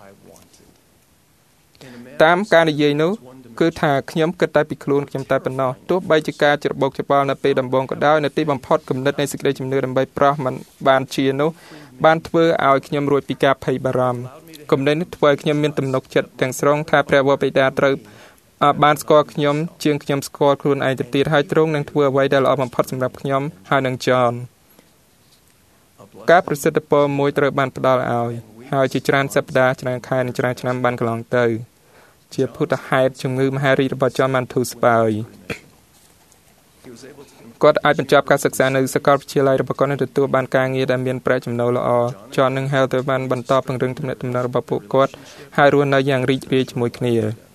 តាមការនិយាយនោះគឺថាខ្ញុំគិតតែពីខ្លួនខ្ញុំតែប៉ុណ្ណោះទោះបីជាការច្របូកច្របល់នៅពេលដំបូងក៏ដោយនៅទីបំផុតគំនិតនៃសេចក្តីជំនឿដើម្បីប្រោះមិនបានជានោះបានធ្វើឲ្យខ្ញុំរួចពីការភ័យបារម្ភគំនិតនេះធ្វើឲ្យខ្ញុំមានទំនុកចិត្តទាំងស្រុងថាព្រះវរបិតាត្រូវបានស្គាល់ខ្ញុំជាងខ្ញុំស្គាល់ខ្លួនឯងទៅទៀតហើយទ្រង់នឹងធ្វើអ្វីដែលល្អបំផុតសម្រាប់ខ្ញុំហើយនឹងចនការប្រសិទ្ធពរមួយត្រូវបានផ្ដល់ឲ្យហើយជាច្រើនសប្តាហ៍ច្រើនខែនិងច្រើនឆ្នាំបានកន្លងទៅជាពុទ្ធហេតុជំងឺមហារីករបស់ចនបានធូរស្បើយគាត់អាចបញ្ចប់ការសិក្សានៅសាកលវិទ្យាល័យរបស់គាត់និងទទួលបានការងារដែលមានប្រាក់ចំណូលល្អចននិង Heather បានបន្តពង្រឹងទំនាក់ទំនងរបស់ពួកគាត់ហើយរស់នៅយ៉ាងរីករាយជាមួយគ្នា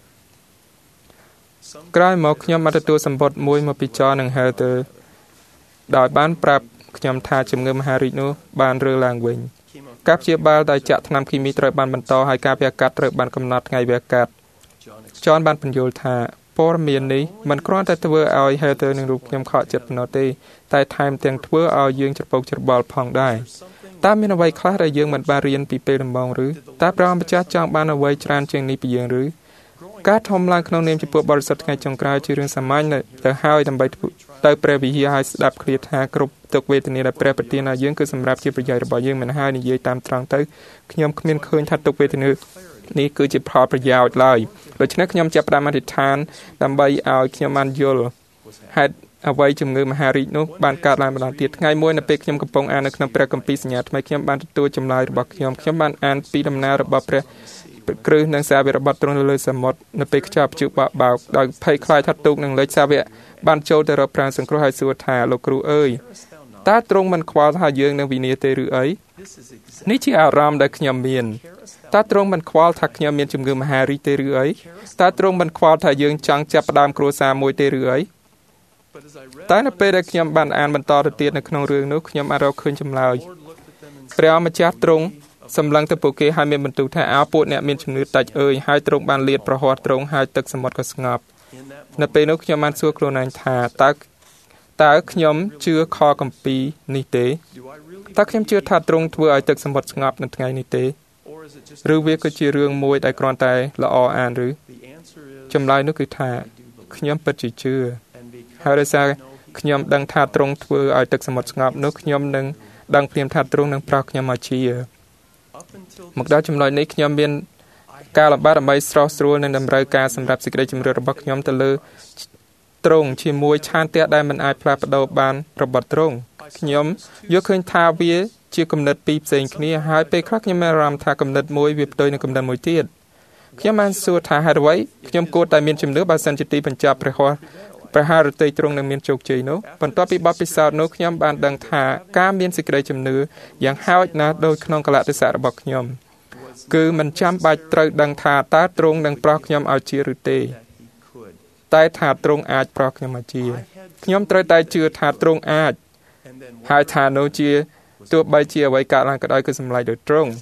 ក្រោយមកខ្ញុំបានទទួលសម្បត្តិមួយមកពីចននិង Heather ដោយបានប្រាប់ខ្ញុំថាជំងឺមហារីកនោះបានរើឡើងវិញការព្យាបាលដោយចាក់ថ្នាំគីមីត្រូវបានបន្តហើយការវះកាត់ត្រូវបានកំណត់ថ្ងៃវះកាត់ចនបានបញ្យល់ថាព័ត៌មាននេះមិនគ្រាន់តែធ្វើឲ្យ Heather និងរូបខ្ញុំខកចិត្តប៉ុណ្ណោះទេតែថែមទាំងធ្វើឲ្យយើងច្របូកច្របល់ផងដែរតើមានអ្វីខ្លះដែលយើងមិនបានរៀនពីពេលដំបូងឬតើព្រះម្ចាស់ចង់បានអ្វីច្រើនជាងនេះពីយើងឬការធំឡើងក្នុងនាមជាពួកបរិសុទ្ធថ្ងៃចុងក្រោយជារឿងសាមញ្ញទៅហើយដើម្បីទៅព្រះវិហារឲ្យស្ដាប់ឃ្លាថាគ្រប់ទុក្ខវេទនាដែលព្រះប្រទានឲ្យយើងគឺសម្រាប់ជាប្រយោជន៍របស់យើងមិនហើយនិយាយតាមត្រង់ទៅខ្ញុំគ្មានឃើញថាទុក្ខវេទនានេះគឺជាផលប្រយោជន៍ឡើយដូច្នេះខ្ញុំចាប់ផ្ដើមអធិដ្ឋានដើម្បីឲ្យខ្ញុំបានយល់ហេតុអ្វីជំងឺមហារីកនោះបានកើតឡើងម្ដងទៀតថ្ងៃមួយនៅពេលខ្ញុំកំពុងអាននៅក្នុងព្រះគម្ពីរសញ្ញាថ្មីខ្ញុំបានទទួលចម្លើយរបស់ខ្ញុំខ្ញុំបានអានពីដំណើររបស់ព្រះគ្រឹះនិងសាវករបស់ទ្រង់នៅលើសមុទ្រនៅពេលខ្យល់ព្យុះបោកបោកដោយភ័យខ្លាចថាទូកនឹងលិចសាវកបានចូលទៅរកប្រាណសង្គ្រោះហើយសួរថាលោកគ្រូអើយតើទ្រង់មិនខ្វល់ថាយើងនឹងវិនាសទេឬអីនេះជាអារម្មណ៍ដែលខ្ញុំមានតើទ្រង់មិនខ្វល់ថាខ្ញុំមានជំងឺមហារីកទេឬអីតើទ្រង់មិនខ្វល់ថាយើងចង់ចាប់ផ្ដើមគ្រួសារមួយទេឬអីតែនៅពេលដែលខ្ញុំបានអានបន្តទៅទៀតនៅក្នុងរឿងនោះខ្ញុំបានរកឃើញចម្លើយព្រះម្ចាស់ទ្រង់សម្លឹងទៅពួកគេហើយមានបន្ទូលថាអោពួកអ្នកមានជំនឿតិចអើយហើយទ្រង់បានលាតប្រហ័សទ្រង់ហើយទឹកសមុទ្រក៏ស្ងប់នៅពេលនោះខ្ញុំបានសួរខ្លួនឯងថាតើតើខ្ញុំជឿខគម្ពីរនេះទេតើខ្ញុំជឿថាទ្រង់ធ្វើឲ្យទឹកសមុទ្រស្ងប់នៅថ្ងៃនេះទេឬវាគឺជារឿងមួយដែលគ្រាន់តែល្អអានឬចម្លើយនោះគឺថាខ្ញុំពិតជាជឿហើយដោយសារខ្ញុំដឹងថាទ្រង់ធ្វើឲ្យទឹកសមុទ្រស្ងប់នោះខ្ញុំនឹងដឹងភ្លាមថាទ្រង់នឹងប្រោសខ្ញុំមកជាមកដល់ចំណុចនេះខ្ញុំមានការលំបាកដើម្បីស្រោះស្រួលនិងតម្រូវការសម្រាប់សេចក្តីជំរឿនរបស់ខ្ញុំទៅលើទ្រង់ជាមួយឆានទះដែលមិនអាចផ្លាស់ប្ដូរបានរបស់ទ្រង់ខ្ញុំយល់ឃើញថាវាជាគំនិតពីរផ្សេងគ្នាហើយពេលខ្លះខ្ញុំមានអារម្មណ៍ថាគំនិតមួយវាផ្ទុយនឹងគំនិតមួយទៀតខ្ញុំបានសួរថាហេតុអ្វីខ្ញុំគួរតែមានជំនឿបើសិនជាទីបញ្ចប់ព្រះហស្ថព្រះハរតីទ្រង់នឹងមានជោគជ័យនោះបន្ទាប់ពីបទពិសោធន៍នោះខ្ញុំបានដឹងថាការមានសេចក្តីជំនឿយ៉ាងហោចណាស់ដូចក្នុងកលៈទេសៈរបស់ខ្ញុំគឺមិនចាំបាច់ត្រូវដឹងថាតើទ្រង់នឹងប្រោសខ្ញុំឲ្យជាឬទេតែថាទ្រង់អាចប្រោសខ្ញុំឲ្យជាខ្ញុំត្រូវតែជឿថាទ្រង់អាចហើយថានោះជាទោះបីជាអ្វីកើតឡើងក៏ដោយគឺសម្រេចដោយទ្រង់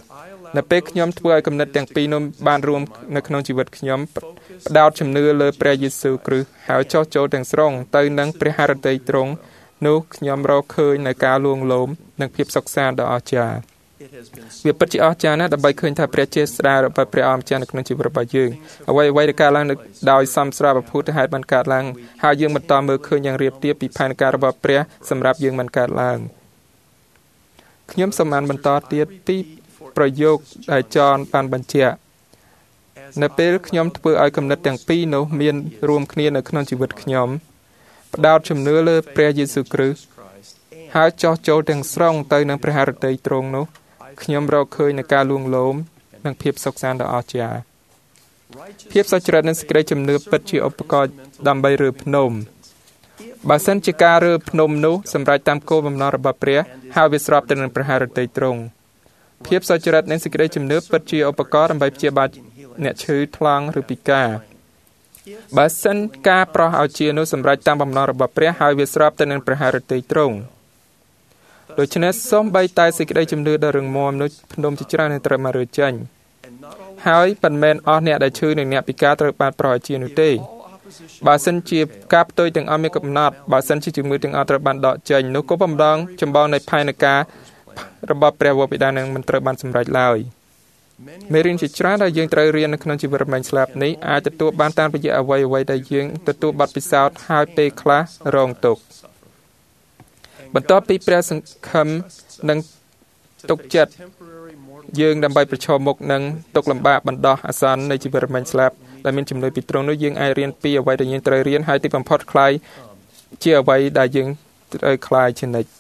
នៅពេលខ្ញុំធ្វើឲ្យគំនិតទាំងពីរនោះបានរួមនៅក្នុងជីវិតខ្ញុំផ្ដោតជំនឿលើព្រះយេស៊ូវគ្រីស្ទហើយចោះចូលទាំងស្រុងទៅនឹងព្រះハរតីទ្រង់នោះខ្ញុំរកឃើញនៅការលួងលោមនិងភាពសុខសាន្តដ៏អស្ចារ្យវាពិតជាអស្ចារ្យណាស់ដើម្បីឃើញថាព្រះជាស្ដេចរបស់ព្រះអម្ចាស់នៅក្នុងជីវិតរបស់យើងអ្វីអ្វីដែលកើតឡើងដោយសំស្រាប់ពុទ្ធហេតុបានកើតឡើងហើយយើងបន្តមើលឃើញយ៉ាងរៀបរៀបពីផែនការរបស់ព្រះសម្រាប់យើងបានកើតឡើងខ្ញុំសូមអានបន្តទៀតពីប្រយោគដែលចនបានបញ្ជាក់នៅពេលខ្ញុំធ្វើឲ្យគំនិតទាំងពីរនោះមានរួមគ្នានៅក្នុងជីវិតខ្ញុំផ្ដោតជំនឿលើព្រះយេស៊ូវគ្រីស្ទហើយចោះចូលទាំងស្រុងទៅនឹងព្រះハរតីទ្រង់នោះខ្ញុំរកឃើញនៅការលួងលោមនិងភាពសុខសាន្តដ៏អស្ចារ្យភាពសុចរិតនិងសេចក្តីជំនឿពិតជាឧបករណ៍ដើម្បីរើភ្នំបើសិនជាការរើភ្នំនោះសម្រេចតាមគោលបំណងរបស់ព្រះហើយវាស្របទៅនឹងព្រះハរតីទ្រង់ភាពសុចរិតនិងសេចក្តីជំនឿពិតជាឧបករណ៍ដើម្បីព្យាបាលអ្នកឈឺថ្លង់ឬពិការបើសិនការប្រោះឲ្យជានោះសម្រេចតាមបំណងរបស់ព្រះហើយវាស្របទៅនឹងព្រះハរតីទ្រង់ដូច្នេះសូម្បីតែសេចក្តីជំនឿដ៏រឹងមាំនោះភ្នំជាច្រើននឹងត្រូវមករើចេញហើយមិនមែនអស់អ្នកដែលឈឺនិងអ្នកពិការត្រូវបានប្រោះឲ្យជានោះទេបើសិនជាការផ្ទុយទាំងអស់មានកំណត់បើសិនជាជំងឺទាំងអស់ត្រូវបានដកចេញនោះក៏បំដងចម្បងនៃផែនការរបស់ព្រះវរបិតានឹងមិនត្រូវបានសម្រេចឡើយមេរៀនជាច្រើនដែលយើងត្រូវរៀននៅក្នុងជីវិតរមែងស្លាប់នេះអាចទទួលបានតាមរយៈអ្វីអ្វីដែលយើងទទួលបទពិសោធន៍ហើយពេលខ្លះរងទុក្ខបន្ទាប់ពីព្រះសង្ឃឹមនិងទុកចិត្តយើងដើម្បីប្រឈមមុខនឹងទុក្ខលំបាកបណ្ដោះអាសន្ននៃជីវិតរមែងស្លាប់ដែលមានជំនួយពីទ្រង់នោះយើងអាចរៀនពីអ្វីដែលយើងត្រូវរៀនហើយទីបំផុតខ្លាយជាអ្វីដែលយើងត្រូវខ្លាយជានិច្ច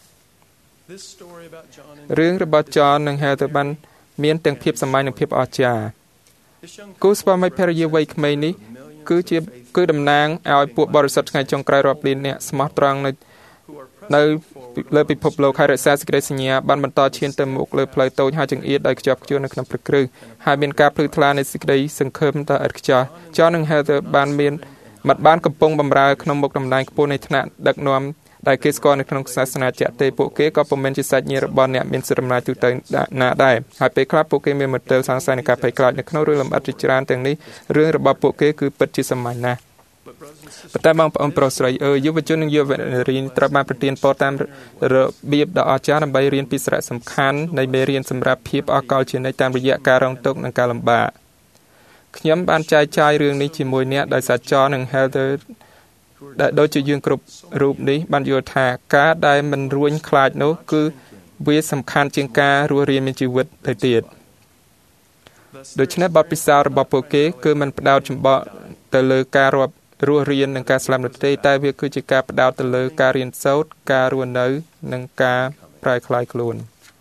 រឿងរបស់ចននិងហែលទៅបានមានទាំងភាពសាមញ្ញនិងភាពអស្ចារ្យគូស្វាមីភរិយាវ័យក្មេងនេះគឺជាគឺតំណាងឲ្យពួកបរិសុទ្ធថ្ងៃចុងក្រោយរាប់លានអ្នកស្មោះត្រង់នៅនៅលើពិភពលោកហើយរក្សាសេចក្តីសញ្ញាបានបន្តឈានទៅមុខលើផ្លូវតូចហើយចង្អៀតដោយខ្ជាប់ខ្ជួននៅក្នុងព្រះគ្រឹះហើយមានការភ្លឺថ្លានៃសេចក្តីសង្ឃឹមដ៏ឥតខ្ចោះចននិងហែលទៅបានមានមិនបានកំពុងបម្រើក្នុងមុខតំណែងខ្ពស់នៃថ្នាក់ដឹកនាំដែលគេស្គាល់នៅក្នុងសាសនាចាក់ទេពួកគេក៏ពុំមែនជាសាច់ញាតិរបស់អ្នកមានសិទ្ធិអំណាចទូទៅណាដែរហើយពេលខ្លះពួកគេមានមតិសង្ស័យនៃការភ័យខ្លាចនៅក្នុងរឿងលម្អិតជាច្រើនទាំងនេះរឿងរបស់ពួកគេគឺពិតជាសាមញ្ញណាស់ប៉ុន្តែបងប្អូនប្រុសស្រីអើយយុវជននិងយុវនារីត្រូវបានប្រទានពរតាមរបៀបដ៏អស្ចារ្យដើម្បីរៀនពីសារៈសំខាន់នៃមេរៀនសម្រាប់ភាពអកលជានិច្ចតាមរយៈការរងទុក្ខនិងការលំបាកខ្ញុំបានចែកចាយរឿងនេះជាមួយអ្នកដោយសារចននិង Heather ដែលដូចជាយើងគ្រប់រូបនេះបានយល់ថាការដែលមិនរួញខ្លាចនោះគឺវាសំខាន់ជាងការរស់រានមានជីវិតទៅទៀតដូច្នេះបទពិសោធន៍របស់ពួកគេគឺមិនផ្ដោតចម្បោះទៅលើការរាប់រស់រាននិងការស្លាប់នោះទេតែវាគឺជាការផ្ដោតទៅលើការរៀនសូត្រការរស់នៅនិងការប្រែក្លាយខ្លួន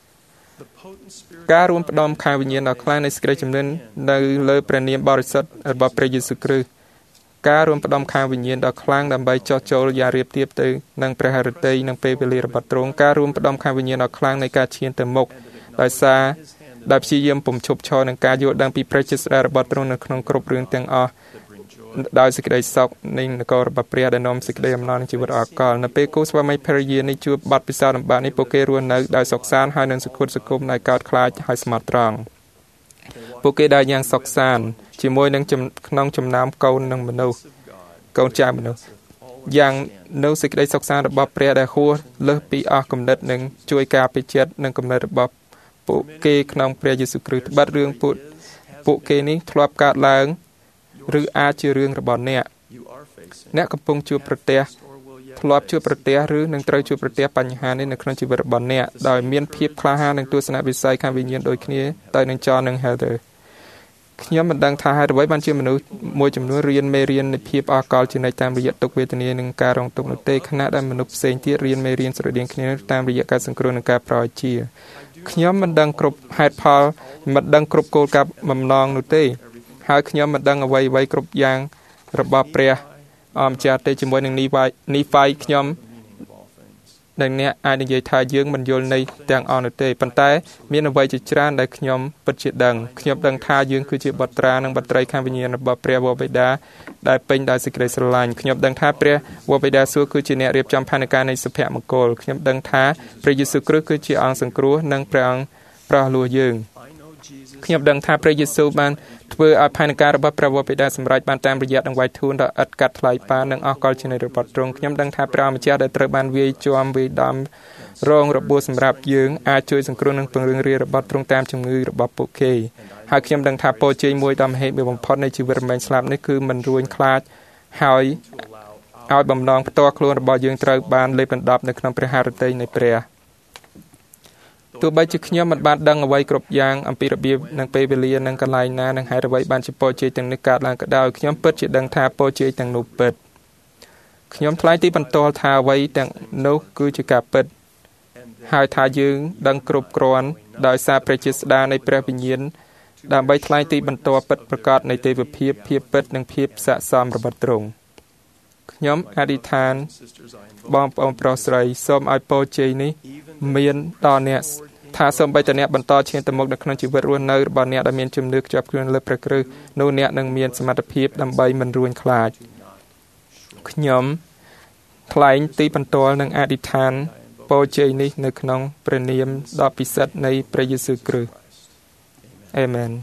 ការរួមផ្ដំខាងវិញ្ញាណដ៏ខ្លាំងនៃសេចក្តីជំនឿនៅលើព្រះនាមបរិសុទ្ធរបស់ព្រះយេស៊ូវគ្រីស្ទការរួមផ្ដំខាងវិញ្ញាណដ៏ខ្លាំងដើម្បីចោះចូលយ៉ាងរៀបរៀបទៅនឹងព្រះハរតីនិងពេលវេលារបស់ទ្រង់ការរួមផ្ដំខាងវិញ្ញាណដ៏ខ្លាំងនៃការឈានទៅមុខដោយសារដែលព្យាយាមពុំឈប់ឈរនឹងការយល់ដឹងពីព្រះជាស្ដេចរបស់ទ្រង់នៅក្នុងគ្រប់រឿងទាំងអស់ដោយសេចក្តីសុខនៃនគររបស់ព្រះដែលនាំសេចក្តីអំណរនៃជីវិតអកលនៅពេលគូស្វាមីភរិយានេះជួបបទពិសោធន៍លំបាកនេះពួកគេរស់នៅដោយសុខសាន្តហើយនឹងសុខសុគមដែលកោតខ្លាចហើយស្មោះត្រង់ពួកគេដើរយ៉ាងសុខសាន្តជាមួយនឹងក្នុងចំណោមកូននិងមនុស្សកូនចៅមនុស្សយ៉ាងនៅសេចក្តីសុខសាន្តរបស់ព្រះដែលហួសលើសពីអស់គំនិតនិងជួយការពារចិត្តនិងគំនិតរបស់ពួកគេក្នុងព្រះយេស៊ូវគ្រីស្ទបាត់រឿងពួកពួកគេនេះធ្លាប់កើតឡើងឬអាចជារឿងរបស់អ្នកអ្នកកំពុងជួបប្រទះធ្លាប់ជួបប្រទះឬនឹងត្រូវជួបប្រទះបញ្ហានេះនៅក្នុងជីវិតរបស់អ្នកដោយមានភាពក្លាហាននិងទស្សនវិស័យខាងវិញ្ញាណដូចគ្នាទៅនឹងចននិង Heather ខ្ញុំមិនដឹងថាហេតុអ្វីបានជាមនុស្សមួយចំនួនរៀនមេរៀននៃភាពអកលជានិច្ចតាមរយៈទុក្ខវេទនានិងការរងទុក្ខនោះទេខណៈដែលមនុស្សផ្សេងទៀតរៀនមេរៀនស្រដៀងគ្នាតាមរយៈការសង្គ្រោះនិងការប្រោយជាខ្ញុំមិនដឹងគ្រប់ហេតុផលមិនដឹងគ្រប់គោលការណ៍បំណងនោះទេហើយខ្ញុំមិនដឹងអ្វីអ្វីគ្រប់យ៉ាងរបស់ព្រះអម្ចាស់ទេជាមួយនឹងនេះវាយនេះវាយខ្ញុំដែលអ្នកអាចនិយាយថាយើងមិនយល់នៃទាំងអស់នោះទេប៉ុន្តែមានអ្វីជាច្រើនដែលខ្ញុំពិតជាដឹងខ្ញុំដឹងថាយើងគឺជាបុត្រានិងបុត្រីខាងវិញ្ញាណរបស់ព្រះវរបិតាដែលពេញដោយសេចក្តីស្រឡាញ់ខ្ញុំដឹងថាព្រះវរបិតាសួគ៌គឺជាអ្នករៀបចំផែនការនៃសុភមង្គលខ្ញុំដឹងថាព្រះយេស៊ូវគ្រីស្ទគឺជាអង្គសង្គ្រោះនិងព្រះអង្គប្រោះលោះយើងខ្ញុំដឹងថាព្រះយេស៊ូវបានធ្វើឲ្យផែនការរបស់ព្រះវរបិតាសម្រេចបានតាមរយៈដង្វាយធូនដ៏ឥតកាត់ថ្លៃប៉ានិងអស់កលជានិច្ចរបស់ទ្រង់ខ្ញុំដឹងថាព្រះម្ចាស់ដែលត្រូវបានវាយជាំវាយដំរងរបួសសម្រាប់យើងអាចជួយសង្គ្រោះនិងពង្រឹងរាជរបស់ទ្រង់តាមជំងឺរបស់ពួកគេហើយខ្ញុំដឹងថាពរជ័យមួយដ៏មហិមាបំផុតនៃជីវិតរមែងស្លាប់នេះគឺមិនរួញខ្លាចហើយឲ្យបំណងផ្ទាល់ខ្លួនរបស់យើងត្រូវបានលេបដណ្ដប់នៅក្នុងព្រះハរតីនៃព្រះទោះបីជាខ្ញុំមិនបានដឹងអ្វីគ្រប់យ៉ាងអំពីរបៀបនិងពេលវេលានិងកន្លែងណានិងហេតុអ្វីបានជាពរជ័យទាំងនេះកើតឡើងក៏ដោយខ្ញុំពិតជាដឹងថាពរជ័យទាំងនោះពិតខ្ញុំថ្លែងទីបន្ទាល់ថាអ្វីទាំងនោះគឺជាការពិតហើយថាយើងដឹងគ្រប់គ្រាន់ដោយសារព្រះជាស្ដារនៃព្រះវិញ្ញាណដើម្បីថ្លែងទីបន្ទាល់ពិតប្រាកដនៃទេវភាពភាពពិតនិងភាពស័ក្តិសមរបស់ទ្រង់ខ្ញុំអធិដ្ឋានបងប្អូនប្រុសស្រីសូមឲ្យពរជ័យនេះមានដល់អ្នកថាសូម្បីតែអ្នកបន្តឈានទៅមុខនៅក្នុងជីវិតរស់នៅរបស់អ្នកដែលមានជំនឿខ្ជាប់ខ្ជួនលើព្រះគ្រឹះនោះអ្នកនឹងមានសមត្ថភាពដើម្បីមិនរួញខ្លាចខ្ញុំថ្លែងទីបន្ទាល់និងអធិដ្ឋានពរជ័យនេះនៅក្នុងព្រះនាមដ៏ពិសិដ្ឋនៃព្រះយេស៊ូវគ្រីស្ទអាមែន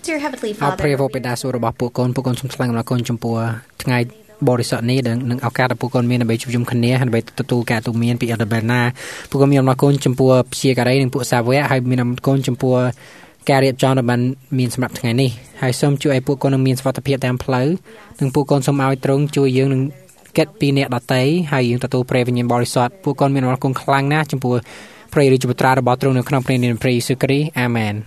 Dear Heavenly អរ Father, ព្រះវរបិតាសូររបស់ពួកកូនពួកកូនសូមថ្លែងអំណរគុណចំពោះថ្ងៃបរិសុទ្ធនេះដែលនឹងឱកាសដែលពួកកូនមានដើម្បីជួបជុំគ្នាហើយដើម្បីទទួលការទូន្មានពីអត្តបេណាពួកកូនមានអំណរគុណចំពោះព្យាការីនិងពួកសាវកហើយមានអំណរគុណចំពោះការរៀបចំដែលបានមានសម្រាប់ថ្ងៃនេះហើយសូមជួយឲ្យពួកកូននឹងមានសុវត្ថិភាពតាមផ្លូវនិងពួកកូនសូមឲ្យទ្រង់ជួយយើងនឹងគិតពីអ្នកដទៃហើយយើងទទួលព្រះវិញ្ញាណបរិសុទ្ធពួកកូនមានអំណរគុណខ្លាំងណាស់ចំពោះព្រះរាជបុត្រារបស់ទ្រង់នៅក្នុងព្រះនាមព្រះយេស៊ូវគ្រីស្ទអាមែន